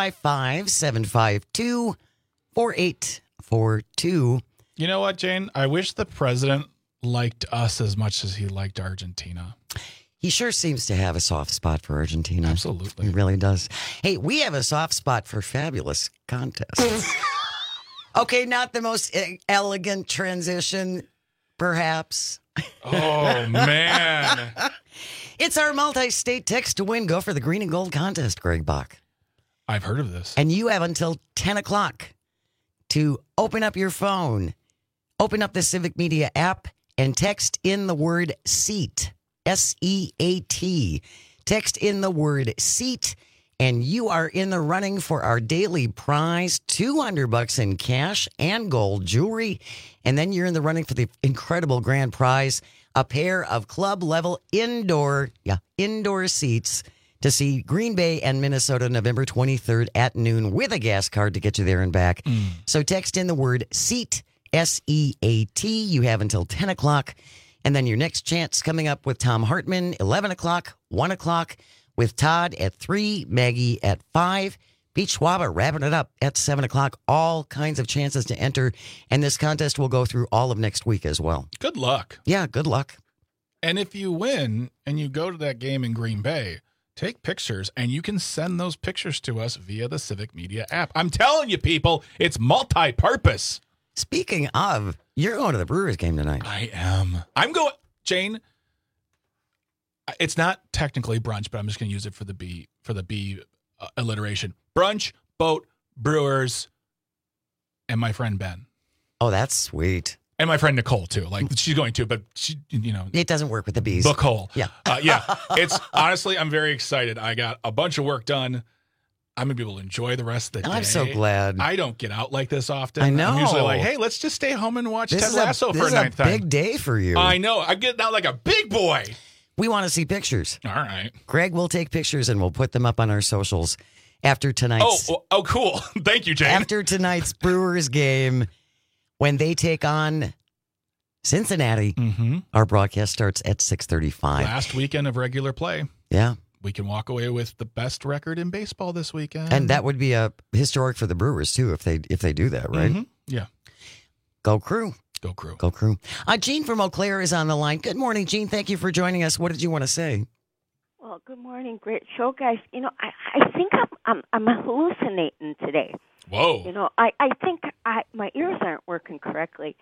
855-752-4842. You know what, Jane? I wish the president liked us as much as he liked Argentina. He sure seems to have a soft spot for Argentina. Absolutely. He really does. Hey, we have a soft spot for fabulous contests. Okay, not the most elegant transition, perhaps. Oh, man. It's our multi-state text to win. Go for the green and gold contest, Greg Bach. I've heard of this. And you have until 10 o'clock to open up your phone, open up the Civic Media app, and text in the word SEAT, S-E-A-T. Text in the word SEAT. And you are in the running for our daily prize, $200 in cash and gold jewelry. And then you're in the running for the incredible grand prize, a pair of club-level indoor seats to see Green Bay and Minnesota November 23rd at noon with a gas card to get you there and back. So text in the word SEAT, S-E-A-T. You have until 10 o'clock. And then your next chance coming up with Tom Hartman, 11 o'clock, 1 o'clock. With Todd at 3, Maggie at 5, Pete Schwaba wrapping it up at 7 o'clock. All kinds of chances to enter. And this contest will go through all of next week as well. Good luck. Yeah, good luck. And if you win and you go to that game in Green Bay, take pictures, and you can send those pictures to us via the Civic Media app. I'm telling you, people, it's multi-purpose. Speaking of, you're going to the Brewers game tonight. I am. I'm going, Jane. It's not technically brunch, but I'm just going to use it for the B alliteration. Brunch, boat, Brewers, and my friend Ben. Oh, that's sweet. And my friend Nicole too. Like she's going to, but she, it doesn't work with the bees. Book hole. Yeah, yeah. It's honestly, I'm very excited. I got a bunch of work done. I'm gonna be able to enjoy the rest of the day. I'm so glad. I don't get out like this often. I know. I'm usually like, hey, let's just stay home and watch Ted Lasso for a ninth time. This is a big day for you. I know. I'm getting out like a big boy. We want to see pictures. All right. Greg will take pictures and we'll put them up on our socials after tonight's. Oh, cool. Thank you, Jane. After tonight's Brewers game, when they take on Cincinnati, our broadcast starts at 6:35. Last weekend of regular play. Yeah. We can walk away with the best record in baseball this weekend. And that would be a historic for the Brewers, too, if they do that, right? Yeah. Go Crew. Go Crew. Go Crew. Gene from Eau Claire is on the line. Good morning, Gene. Thank you for joining us. What did you want to say? Well, good morning. Great show, guys. I think I'm hallucinating today. Whoa. I think my ears aren't working correctly.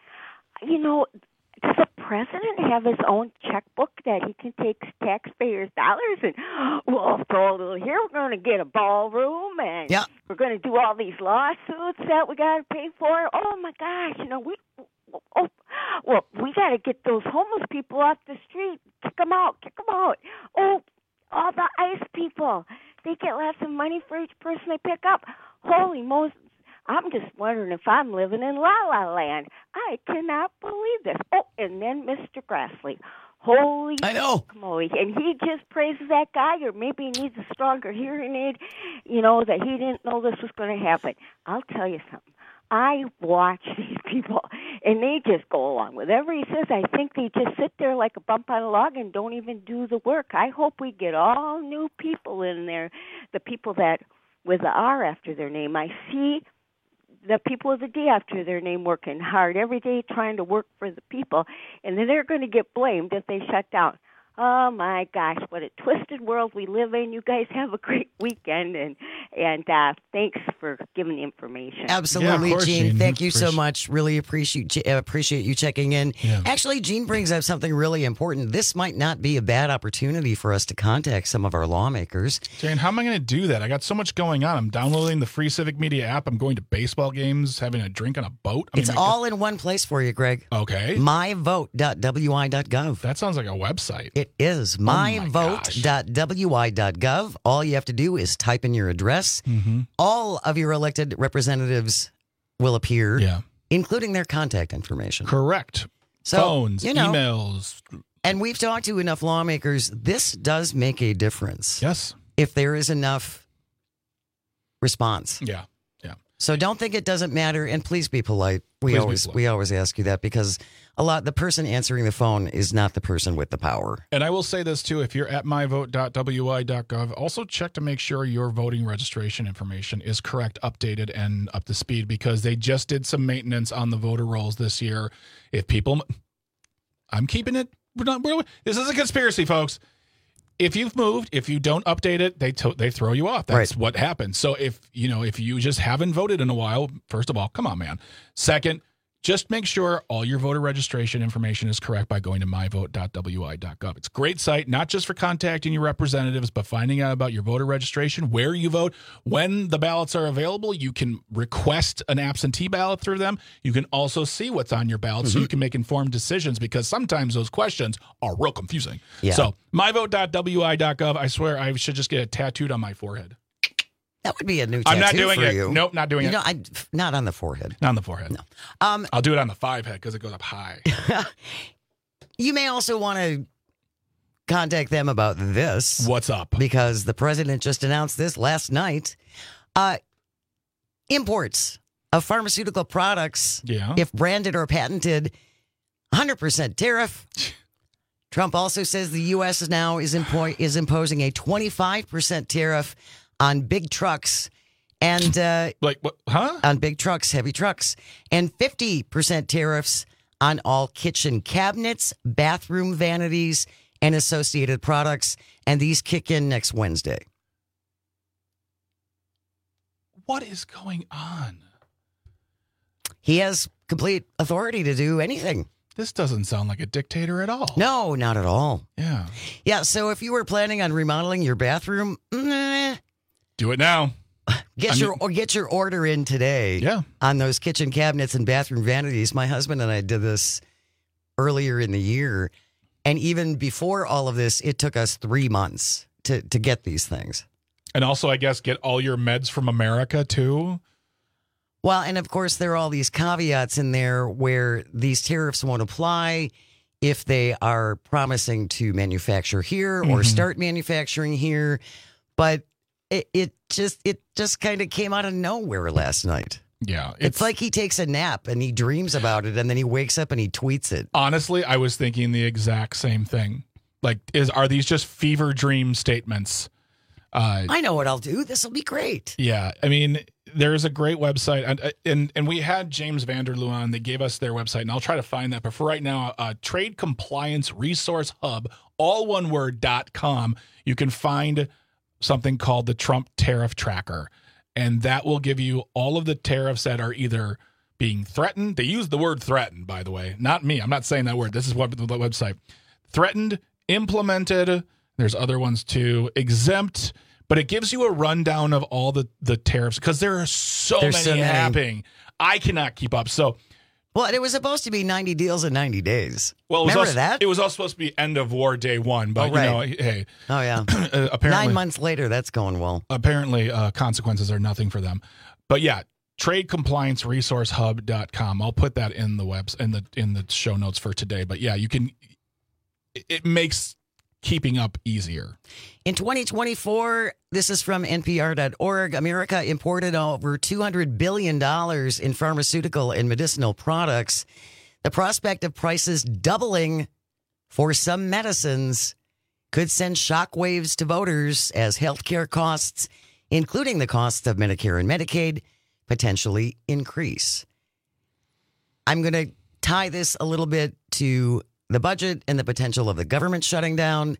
Does the president have his own checkbook that he can take taxpayers' dollars and we'll throw a little here? We're going to get a ballroom and we're going to do all these lawsuits that we got to pay for. Oh my gosh! We got to get those homeless people off the street. Kick them out. Oh, all the ICE people. They get lots of money for each person they pick up. Holy Moses. I'm just wondering if I'm living in La La Land. I cannot believe this. Oh, and then Mr. Grassley. Holy I know. moly. And he just praises that guy, or maybe he needs a stronger hearing aid, that he didn't know this was going to happen. I'll tell you something. I watch these people, and they just go along with whatever he says. I think they just sit there like a bump on a log and don't even do the work. I hope we get all new people in there, the people that with the R after their name. I see the people with the D after their name working hard every day trying to work for the people, and then they're going to get blamed if they shut down. Oh, my gosh, what a twisted world we live in. You guys have a great weekend, and thanks for giving the information. Absolutely, Gene. Thank you so much. Really appreciate you checking in. Yeah. Actually, Gene brings up something really important. This might not be a bad opportunity for us to contact some of our lawmakers. Jane, how am I going to do that? I got so much going on. I'm downloading the free Civic Media app. I'm going to baseball games, having a drink on a boat. It's all in one place for you, Greg. Okay. myvote.wi.gov. That sounds like a website. It is myvote.wi.gov. All you have to do is type in your address. Mm-hmm. All of your elected representatives will appear, including their contact information. Correct. So, phones, emails. And we've talked to enough lawmakers. This does make a difference. Yes. If there is enough response. Yeah. So don't think it doesn't matter, and please be polite. We always ask you that, because the person answering the phone is not the person with the power. And I will say this too: if you're at myvote.wi.gov, also check to make sure your voting registration information is correct, updated, and up to speed, because they just did some maintenance on the voter rolls this year. If people, I'm keeping it. This is a conspiracy, folks. If you've moved, if you don't update it, they throw you off. That's what happens. So if you just haven't voted in a while, first of all, come on, man. Second, just make sure all your voter registration information is correct by going to myvote.wi.gov. It's a great site, not just for contacting your representatives, but finding out about your voter registration, where you vote, when the ballots are available. You can request an absentee ballot through them. You can also see what's on your ballot so you can make informed decisions, because sometimes those questions are real confusing. Yeah. So myvote.wi.gov, I swear I should just get it tattooed on my forehead. That would be a new tattoo. I'm not doing for it. You. Nope, not doing it. Not on the forehead. Not on the forehead. No. I'll do it on the 5 head because it goes up high. You may also want to contact them about this. What's up? Because the president just announced this last night. Imports of pharmaceutical products, if branded or patented, 100% tariff. Trump also says the U.S. now is imposing a 25% tariff on big trucks and on big trucks, heavy trucks, and 50% tariffs on all kitchen cabinets, bathroom vanities, and associated products. And these kick in next Wednesday. What is going on? He has complete authority to do anything. This doesn't sound like a dictator at all. No, not at all. Yeah. Yeah, so if you were planning on remodeling your bathroom, do it now. Get your order in today on those kitchen cabinets and bathroom vanities. My husband and I did this earlier in the year, and even before all of this, it took us 3 months to get these things. And also, I guess, get all your meds from America, too? Well, and of course, there are all these caveats in there where these tariffs won't apply if they are promising to manufacture here or start manufacturing here. But it just kind of came out of nowhere last night. Yeah. It's like he takes a nap and he dreams about it, and then he wakes up and he tweets it. Honestly, I was thinking the exact same thing. Like, are these just fever dream statements? I know what I'll do. This will be great. Yeah. I mean, there's a great website. And we had James Vanderloo on. They gave us their website, and I'll try to find that. But for right now, Trade Compliance Resource Hub, all one word, .com. You can find something called the Trump Tariff Tracker. And that will give you all of the tariffs that are either being threatened. They use the word threatened, by the way. Not me. I'm not saying that word. This is what the website. Threatened, implemented. There's other ones too. Exempt. But it gives you a rundown of all the tariffs because there are so many happening. I cannot keep up. So, well, it was supposed to be 90 deals in 90 days. Well, remember that? It was all supposed to be end of war day one. But, hey. Oh, yeah. Apparently, 9 months later, that's going well. Apparently, consequences are nothing for them. But, yeah, TradeComplianceResourceHub.com. I'll put that in the in the show notes for today. But, yeah, you can it makes keeping up easier. In 2024, this is from NPR.org, America imported over $200 billion in pharmaceutical and medicinal products. The prospect of prices doubling for some medicines could send shockwaves to voters as healthcare costs, including the costs of Medicare and Medicaid, potentially increase. I'm going to tie this a little bit to the budget and the potential of the government shutting down.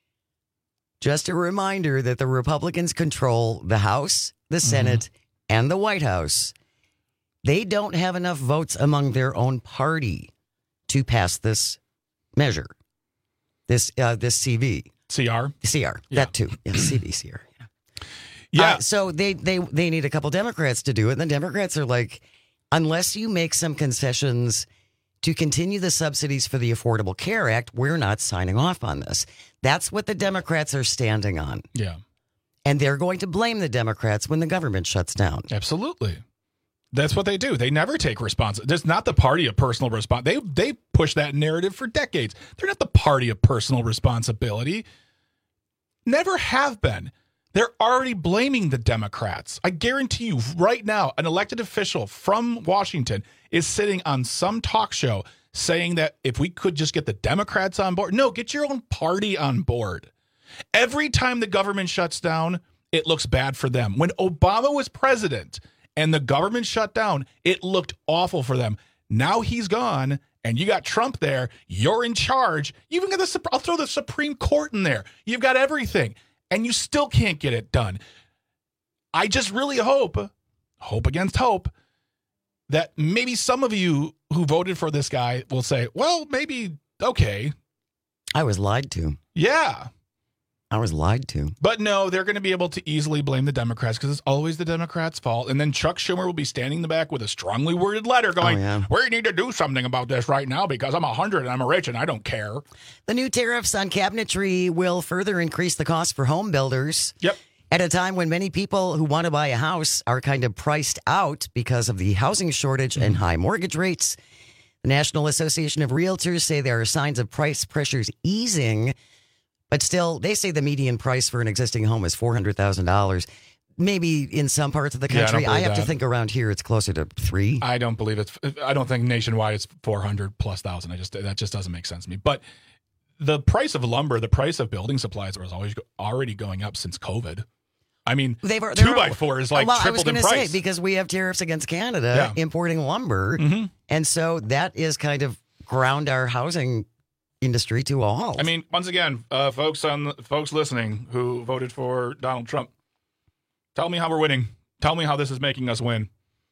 Just a reminder that the Republicans control the House, the Senate, and the White House. They don't have enough votes among their own party to pass this measure, this CV. CR? CR, that too. Yeah, CV, CR. Yeah. So they need a couple Democrats to do it. And the Democrats are like, unless you make some concessions to continue the subsidies for the Affordable Care Act, we're not signing off on this. That's what the Democrats are standing on. Yeah. And they're going to blame the Democrats when the government shuts down. Absolutely. That's what they do. They never take responsibility. There's not the party of personal responsibility. They push that narrative for decades. They're not the party of personal responsibility. Never have been. They're already blaming the Democrats. I guarantee you right now, an elected official from Washington is sitting on some talk show saying that if we could just get the Democrats on board. No, get your own party on board. Every time the government shuts down, it looks bad for them. When Obama was president and the government shut down, it looked awful for them. Now he's gone and you got Trump there. You're in charge. You even got I'll throw the Supreme Court in there. You've got everything. And you still can't get it done. I just really hope against hope, that maybe some of you who voted for this guy will say, well, maybe, okay. I was lied to. Yeah. I was lied to. But no, they're going to be able to easily blame the Democrats because it's always the Democrats' fault. And then Chuck Schumer will be standing in the back with a strongly worded letter going, we need to do something about this right now because I'm 100 and I'm rich and I don't care. The new tariffs on cabinetry will further increase the cost for home builders. Yep. At a time when many people who want to buy a house are kind of priced out because of the housing shortage and high mortgage rates. The National Association of Realtors say there are signs of price pressures easing. But still, they say the median price for an existing home is $400,000. Maybe in some parts of the country. I have to think around here it's closer to $3. I don't believe I don't think nationwide it's 400 plus thousand. That just doesn't make sense to me. But the price of lumber, the price of building supplies was already going up since COVID. I mean, 2x4 is like tripled in price. I was going to say, because we have tariffs against Canada importing lumber. And so that is kind of ground our housing industry to a halt. I mean, once again, folks listening who voted for Donald Trump, tell me how we're winning. Tell me how this is making us win.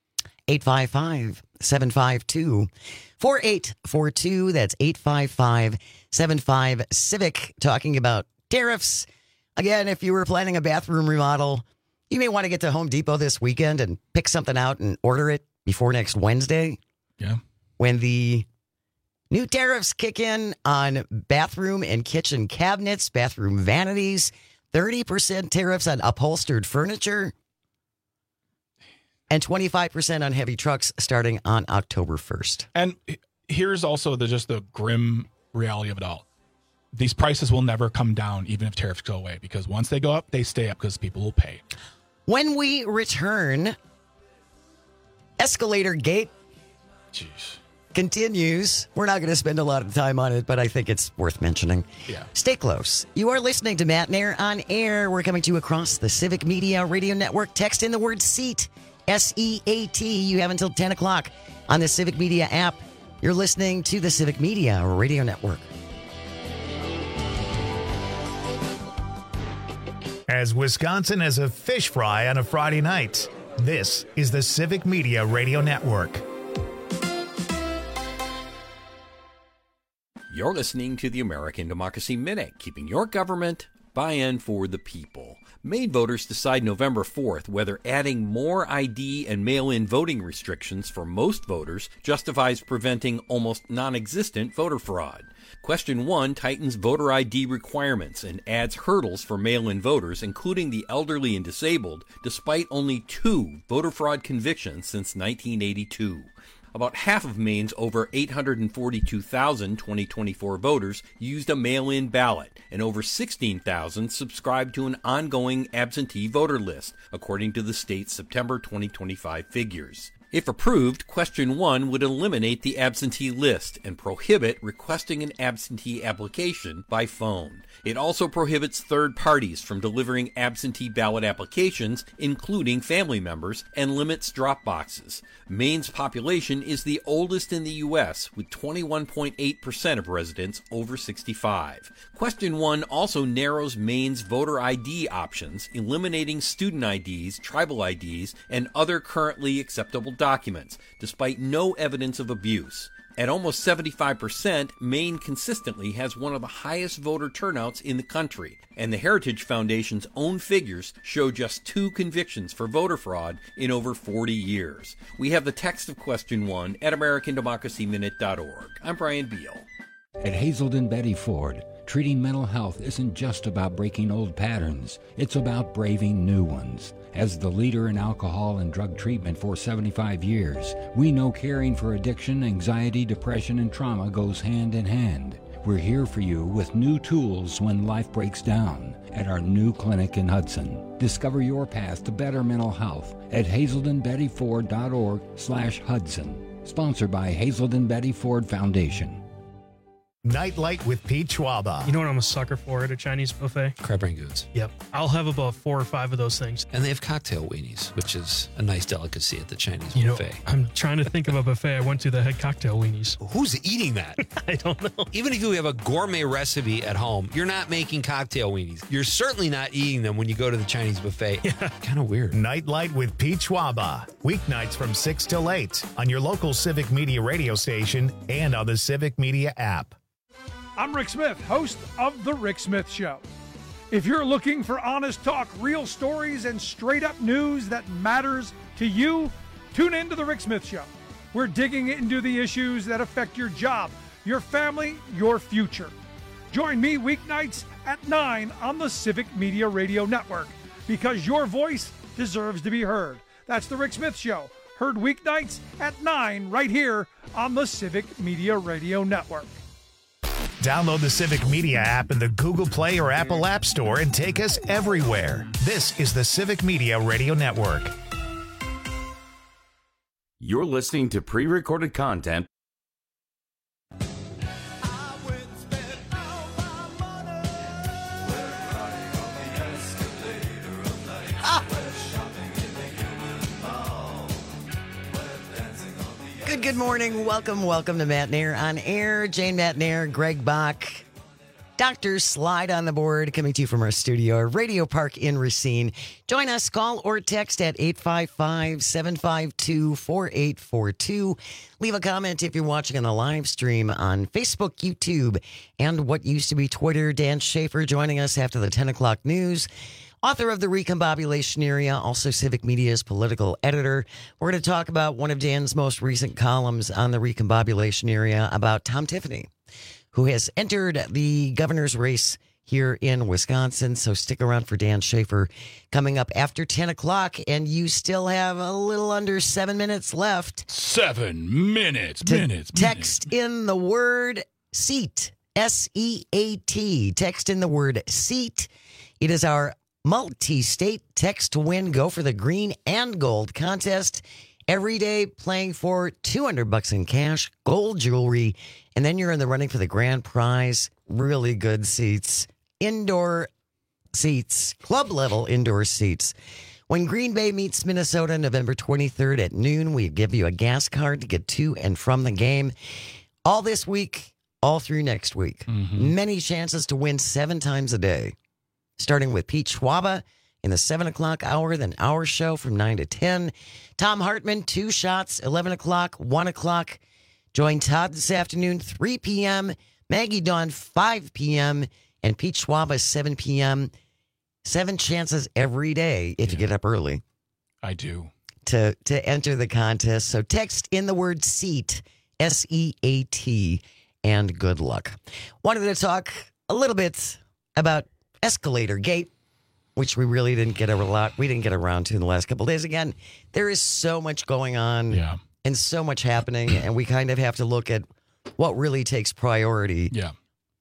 855-752-4842. That's 855-75-CIVIC. Talking about tariffs. Again, if you were planning a bathroom remodel, you may want to get to Home Depot this weekend and pick something out and order it before next Wednesday. Yeah. When the new tariffs kick in on bathroom and kitchen cabinets, bathroom vanities, 30% tariffs on upholstered furniture, and 25% on heavy trucks starting on October 1st. And here's also just the grim reality of it all. These prices will never come down even if tariffs go away, because once they go up, they stay up because people will pay. When we return, Escalator Gate continues. We're not going to spend a lot of time on it, but I think it's worth mentioning. Yeah. Stay close. You are listening to Matt Nair on Air. We're coming to you across the Civic Media Radio Network. Text in the word SEAT, S-E-A-T. You have until 10 o'clock on the Civic Media app. You're listening to the Civic Media Radio Network. As Wisconsin has a fish fry on a Friday night, this is the Civic Media Radio Network. You're listening to the American Democracy Minute, keeping your government buy-in for the people. Maine voters decide November 4th whether adding more ID and mail-in voting restrictions for most voters justifies preventing almost non-existent voter fraud. Question 1 tightens voter ID requirements and adds hurdles for mail-in voters, including the elderly and disabled, despite only 2 voter fraud convictions since 1982. About half of Maine's over 842,000 2024 voters used a mail-in ballot, and over 16,000 subscribed to an ongoing absentee voter list, according to the state's September 2025 figures. If approved, Question 1 would eliminate the absentee list and prohibit requesting an absentee application by phone. It also prohibits third parties from delivering absentee ballot applications, including family members, and limits drop boxes. Maine's population is the oldest in the U.S., with 21.8% of residents over 65. Question 1 also narrows Maine's voter ID options, eliminating student IDs, tribal IDs, and other currently acceptable documents, despite no evidence of abuse. At almost 75%, Maine consistently has one of the highest voter turnouts in the country, and the Heritage Foundation's own figures show just 2 convictions for voter fraud in over 40 years. We have the text of Question 1 at AmericanDemocracyMinute.org. I'm Brian Beal. At Hazelden Betty Ford, treating mental health isn't just about breaking old patterns, it's about braving new ones. As the leader in alcohol and drug treatment for 75 years, we know caring for addiction, anxiety, depression, and trauma goes hand in hand. We're here for you with new tools when life breaks down at our new clinic in Hudson. Discover your path to better mental health at hazeldenbettyford.org/Hudson. Sponsored by Hazelden Betty Ford Foundation. Nightlight with Pete Schwaba. You know what I'm a sucker for at a Chinese buffet? Crab rangoons. Yep. I'll have about 4 or 5 of those things. And they have cocktail weenies, which is a nice delicacy at the Chinese buffet. I'm trying to think of a buffet I went to that had cocktail weenies. Who's eating that? I don't know. Even if you have a gourmet recipe at home, you're not making cocktail weenies. You're certainly not eating them when you go to the Chinese buffet. Yeah. Kind of weird. Nightlight with Pete Schwaba. Weeknights from 6 till 8 on your local Civic Media radio station and on the Civic Media app. I'm Rick Smith, host of The Rick Smith Show. If you're looking for honest talk, real stories, and straight-up news that matters to you, tune in to The Rick Smith Show. We're digging into the issues that affect your job, your family, your future. Join me weeknights at 9 on the Civic Media Radio Network, because your voice deserves to be heard. That's The Rick Smith Show, heard weeknights at 9 right here on the Civic Media Radio Network. Download the Civic Media app in the Google Play or Apple App Store and take us everywhere. This is the Civic Media Radio Network. You're listening to pre-recorded content. Good morning. Welcome to Matt Nair on Air. Jane Matt Nair, Greg Bach, Dr. Slide on the board, coming to you from our studio, Radio Park in Racine. Join us, call or text at 855-752-4842. Leave a comment if you're watching on the live stream on Facebook, YouTube, and what used to be Twitter. Dan Schaefer joining us after the 10 o'clock news. Author of The Recombobulation Area, also Civic Media's political editor. We're going to talk about one of Dan's most recent columns on the Recombobulation Area about Tom Tiffany, who has entered the governor's race here in Wisconsin. So stick around for Dan Schaefer coming up after 10 o'clock. And you still have a little under 7 minutes left. 7 minutes. Text in the word SEAT, S-E-A-T. Text in the word SEAT. It is our multi-state text to win. Go for the green and gold contest. Every day playing for $200 in cash, gold jewelry, and then you're in the running for the grand prize. Really good seats, indoor seats, club level indoor seats. When Green Bay meets Minnesota November 23rd at noon, we give you a gas card to get to and from the game. All this week, all through next week. Many chances to win 7 times a day. Starting with Pete Schwaba in the 7 o'clock hour, then our show from 9 to 10. Tom Hartman, 2 shots, 11 o'clock, 1 o'clock. Join Todd this afternoon, 3 p.m. Maggie Dawn, 5 p.m. And Pete Schwaba, 7 p.m. 7 chances every day if you get up early. I do. To enter the contest. So text in the word SEAT, S-E-A-T, and good luck. Wanted to talk a little bit about Escalator Gate, which we really didn't get around to in the last couple of days. Again, there is so much going on and so much happening, and we kind of have to look at what really takes priority. Yeah.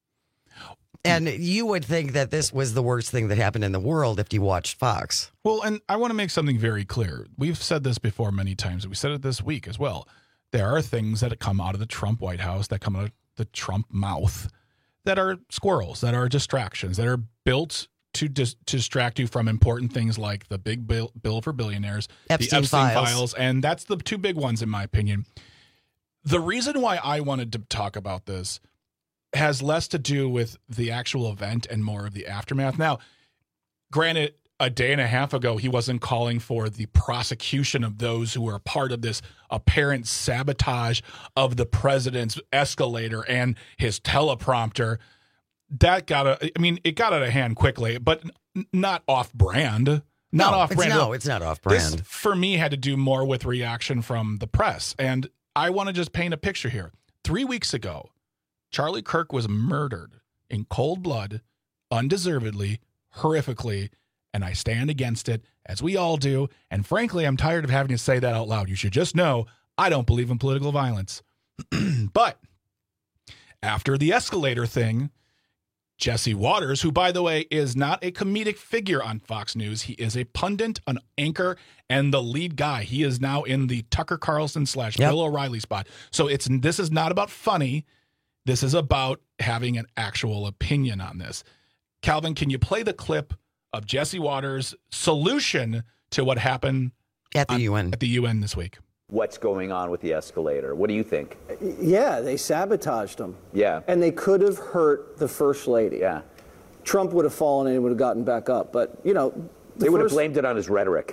And you would think that this was the worst thing that happened in the world if you watched Fox. Well, and I want to make something very clear. We've said this before many times. We said it this week as well. There are things that come out of the Trump White House, that come out of the Trump mouth, that are squirrels, that are distractions, that are built to distract you from important things like the big bill for billionaires, Epstein the Epstein files. files, and that's the two big ones in my opinion. The reason why I wanted to talk about this has less to do with the actual event and more of the aftermath. Now, granted, a day and a half ago, he wasn't calling for the prosecution of those who were a part of this apparent sabotage of the president's escalator and his teleprompter. That it got out of hand quickly, but not off brand. Not off brand. No, it's not off brand. This, for me, had to do more with reaction from the press. And I want to just paint a picture here. 3 weeks ago, Charlie Kirk was murdered in cold blood, undeservedly, horrifically, and I stand against it, as we all do. And frankly, I'm tired of having to say that out loud. You should just know I don't believe in political violence. But after the escalator thing, Jesse Waters, who, by the way, is not a comedic figure on Fox News. He is a pundit, an anchor, and the lead guy. He is now in the Tucker Carlson / Bill O'Reilly spot. So this is not about funny. This is about having an actual opinion on this. Calvin, can you play the clip of Jesse Waters' solution to what happened at the UN this week? What's going on with the escalator? What do you think? Yeah, they sabotaged them. Yeah. And they could have hurt the First Lady. Yeah. Trump would have fallen and he would have gotten back up. But, they would have blamed it on his rhetoric.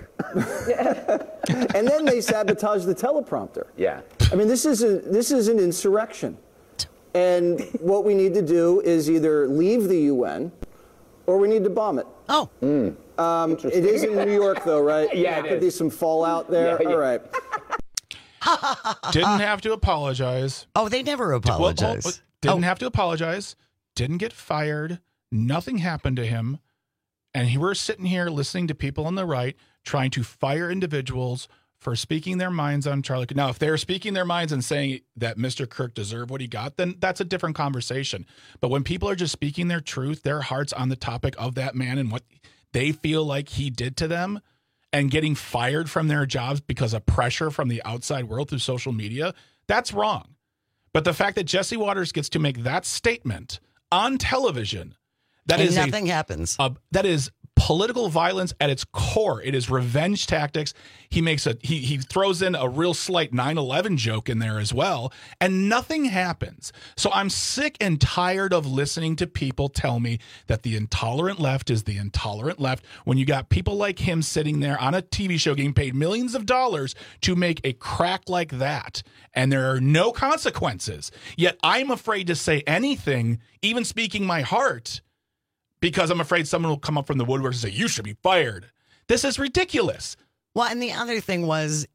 And then they sabotaged the teleprompter. Yeah. I mean, this is an insurrection. And what we need to do is either leave the UN or we need to bomb it. Oh. It is in New York, though, right? Yeah, Could be some fallout there. Yeah. All right. Didn't have to apologize. Oh, they never apologize. Didn't have to apologize. Didn't get fired. Nothing happened to him. And we're sitting here listening to people on the right trying to fire individuals for speaking their minds on Charlie Kirk. Now, if they're speaking their minds and saying that Mr. Kirk deserved what he got, then that's a different conversation. But when people are just speaking their truth, their hearts on the topic of that man and what they feel like he did to them, and getting fired from their jobs because of pressure from the outside world through social media, that's wrong. But the fact that Jesse Waters gets to make that statement on television, nothing happens. That is political violence at its core. It is revenge tactics. He makes he throws in a real slight 9/11 joke in there as well, and nothing happens. So I'm sick and tired of listening to people tell me that the intolerant left is the intolerant left when you got people like him sitting there on a TV show getting paid millions of dollars to make a crack like that, and there are no consequences. Yet I'm afraid to say anything, even speaking my heart, because I'm afraid someone will come up from the woodwork and say, you should be fired. This is ridiculous. Well, and the other thing was,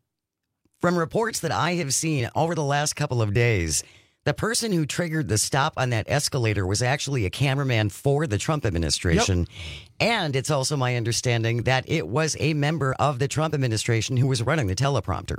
from reports that I have seen over the last couple of days, the person who triggered the stop on that escalator was actually a cameraman for the Trump administration. Yep. And it's also my understanding that it was a member of the Trump administration who was running the teleprompter.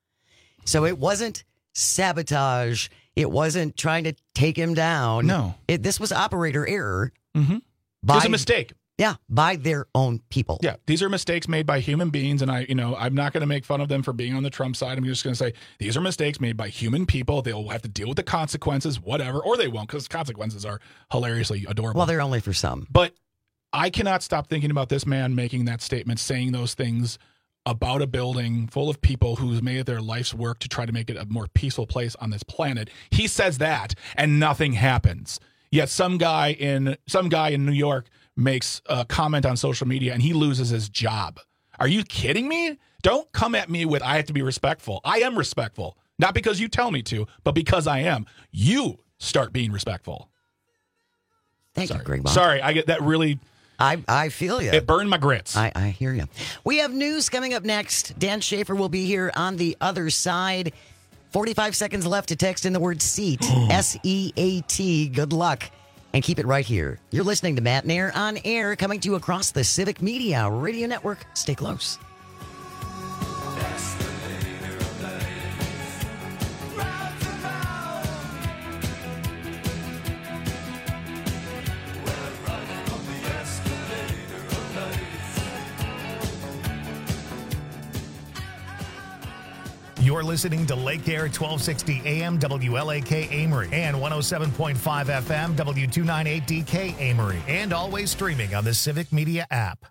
So it wasn't sabotage. It wasn't trying to take him down. No. This was operator error. Mm-hmm. It's a mistake. Yeah, by their own people. Yeah, these are mistakes made by human beings, and I'm not going to make fun of them for being on the Trump side. I'm just going to say these are mistakes made by human people. They'll have to deal with the consequences, whatever, or they won't, because consequences are hilariously adorable. Well, they're only for some. But I cannot stop thinking about this man making that statement, saying those things about a building full of people who's made it their life's work to try to make it a more peaceful place on this planet. He says that, and nothing happens. Yet some guy in New York makes a comment on social media and he loses his job. Are you kidding me? Don't come at me with I have to be respectful. I am respectful. Not because you tell me to, but because I am. You start being respectful. Thank you, Greg Bob. Sorry, I get that really... I feel you. It burned my grits. I hear you. We have news coming up next. Dan Schaefer will be here on the other side. 45 seconds left to text in the word SEAT, S-E-A-T. Good luck. And keep it right here. You're listening to Matt Nair on air, coming to you across the Civic Media Radio Network. Stay close. You're listening to Lake Air 1260 AM WLAK Amory and 107.5 FM W298DK Amory, and always streaming on the Civic Media app.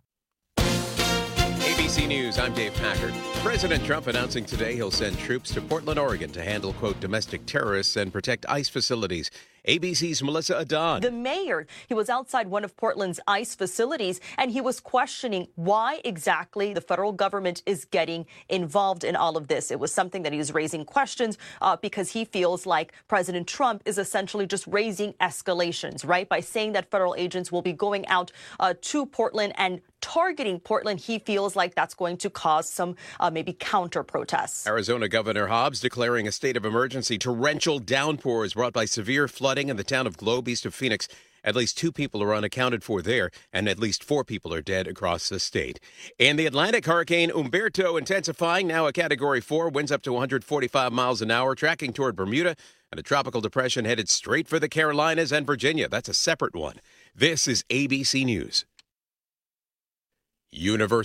ABC News, I'm Dave Packard. President Trump announcing today he'll send troops to Portland, Oregon to handle, quote, domestic terrorists and protect ICE facilities. ABC's Melissa Adon. The mayor, he was outside one of Portland's ICE facilities, and he was questioning why exactly the federal government is getting involved in all of this. It was something that he was raising questions because he feels like President Trump is essentially just raising escalations, right? By saying that federal agents will be going out to Portland and targeting Portland, he feels like that's going to cause some maybe counter protests. Arizona Governor Hobbs declaring a state of emergency. Torrential downpours brought by severe flooding in the town of Globe east of Phoenix. At least 2 people are unaccounted for there, and at least 4 people are dead across the state. In the Atlantic, Hurricane Umberto intensifying, now a Category 4, winds up to 145 miles an hour, tracking toward Bermuda, and a tropical depression headed straight for the Carolinas and Virginia. That's a separate one. This is ABC News. University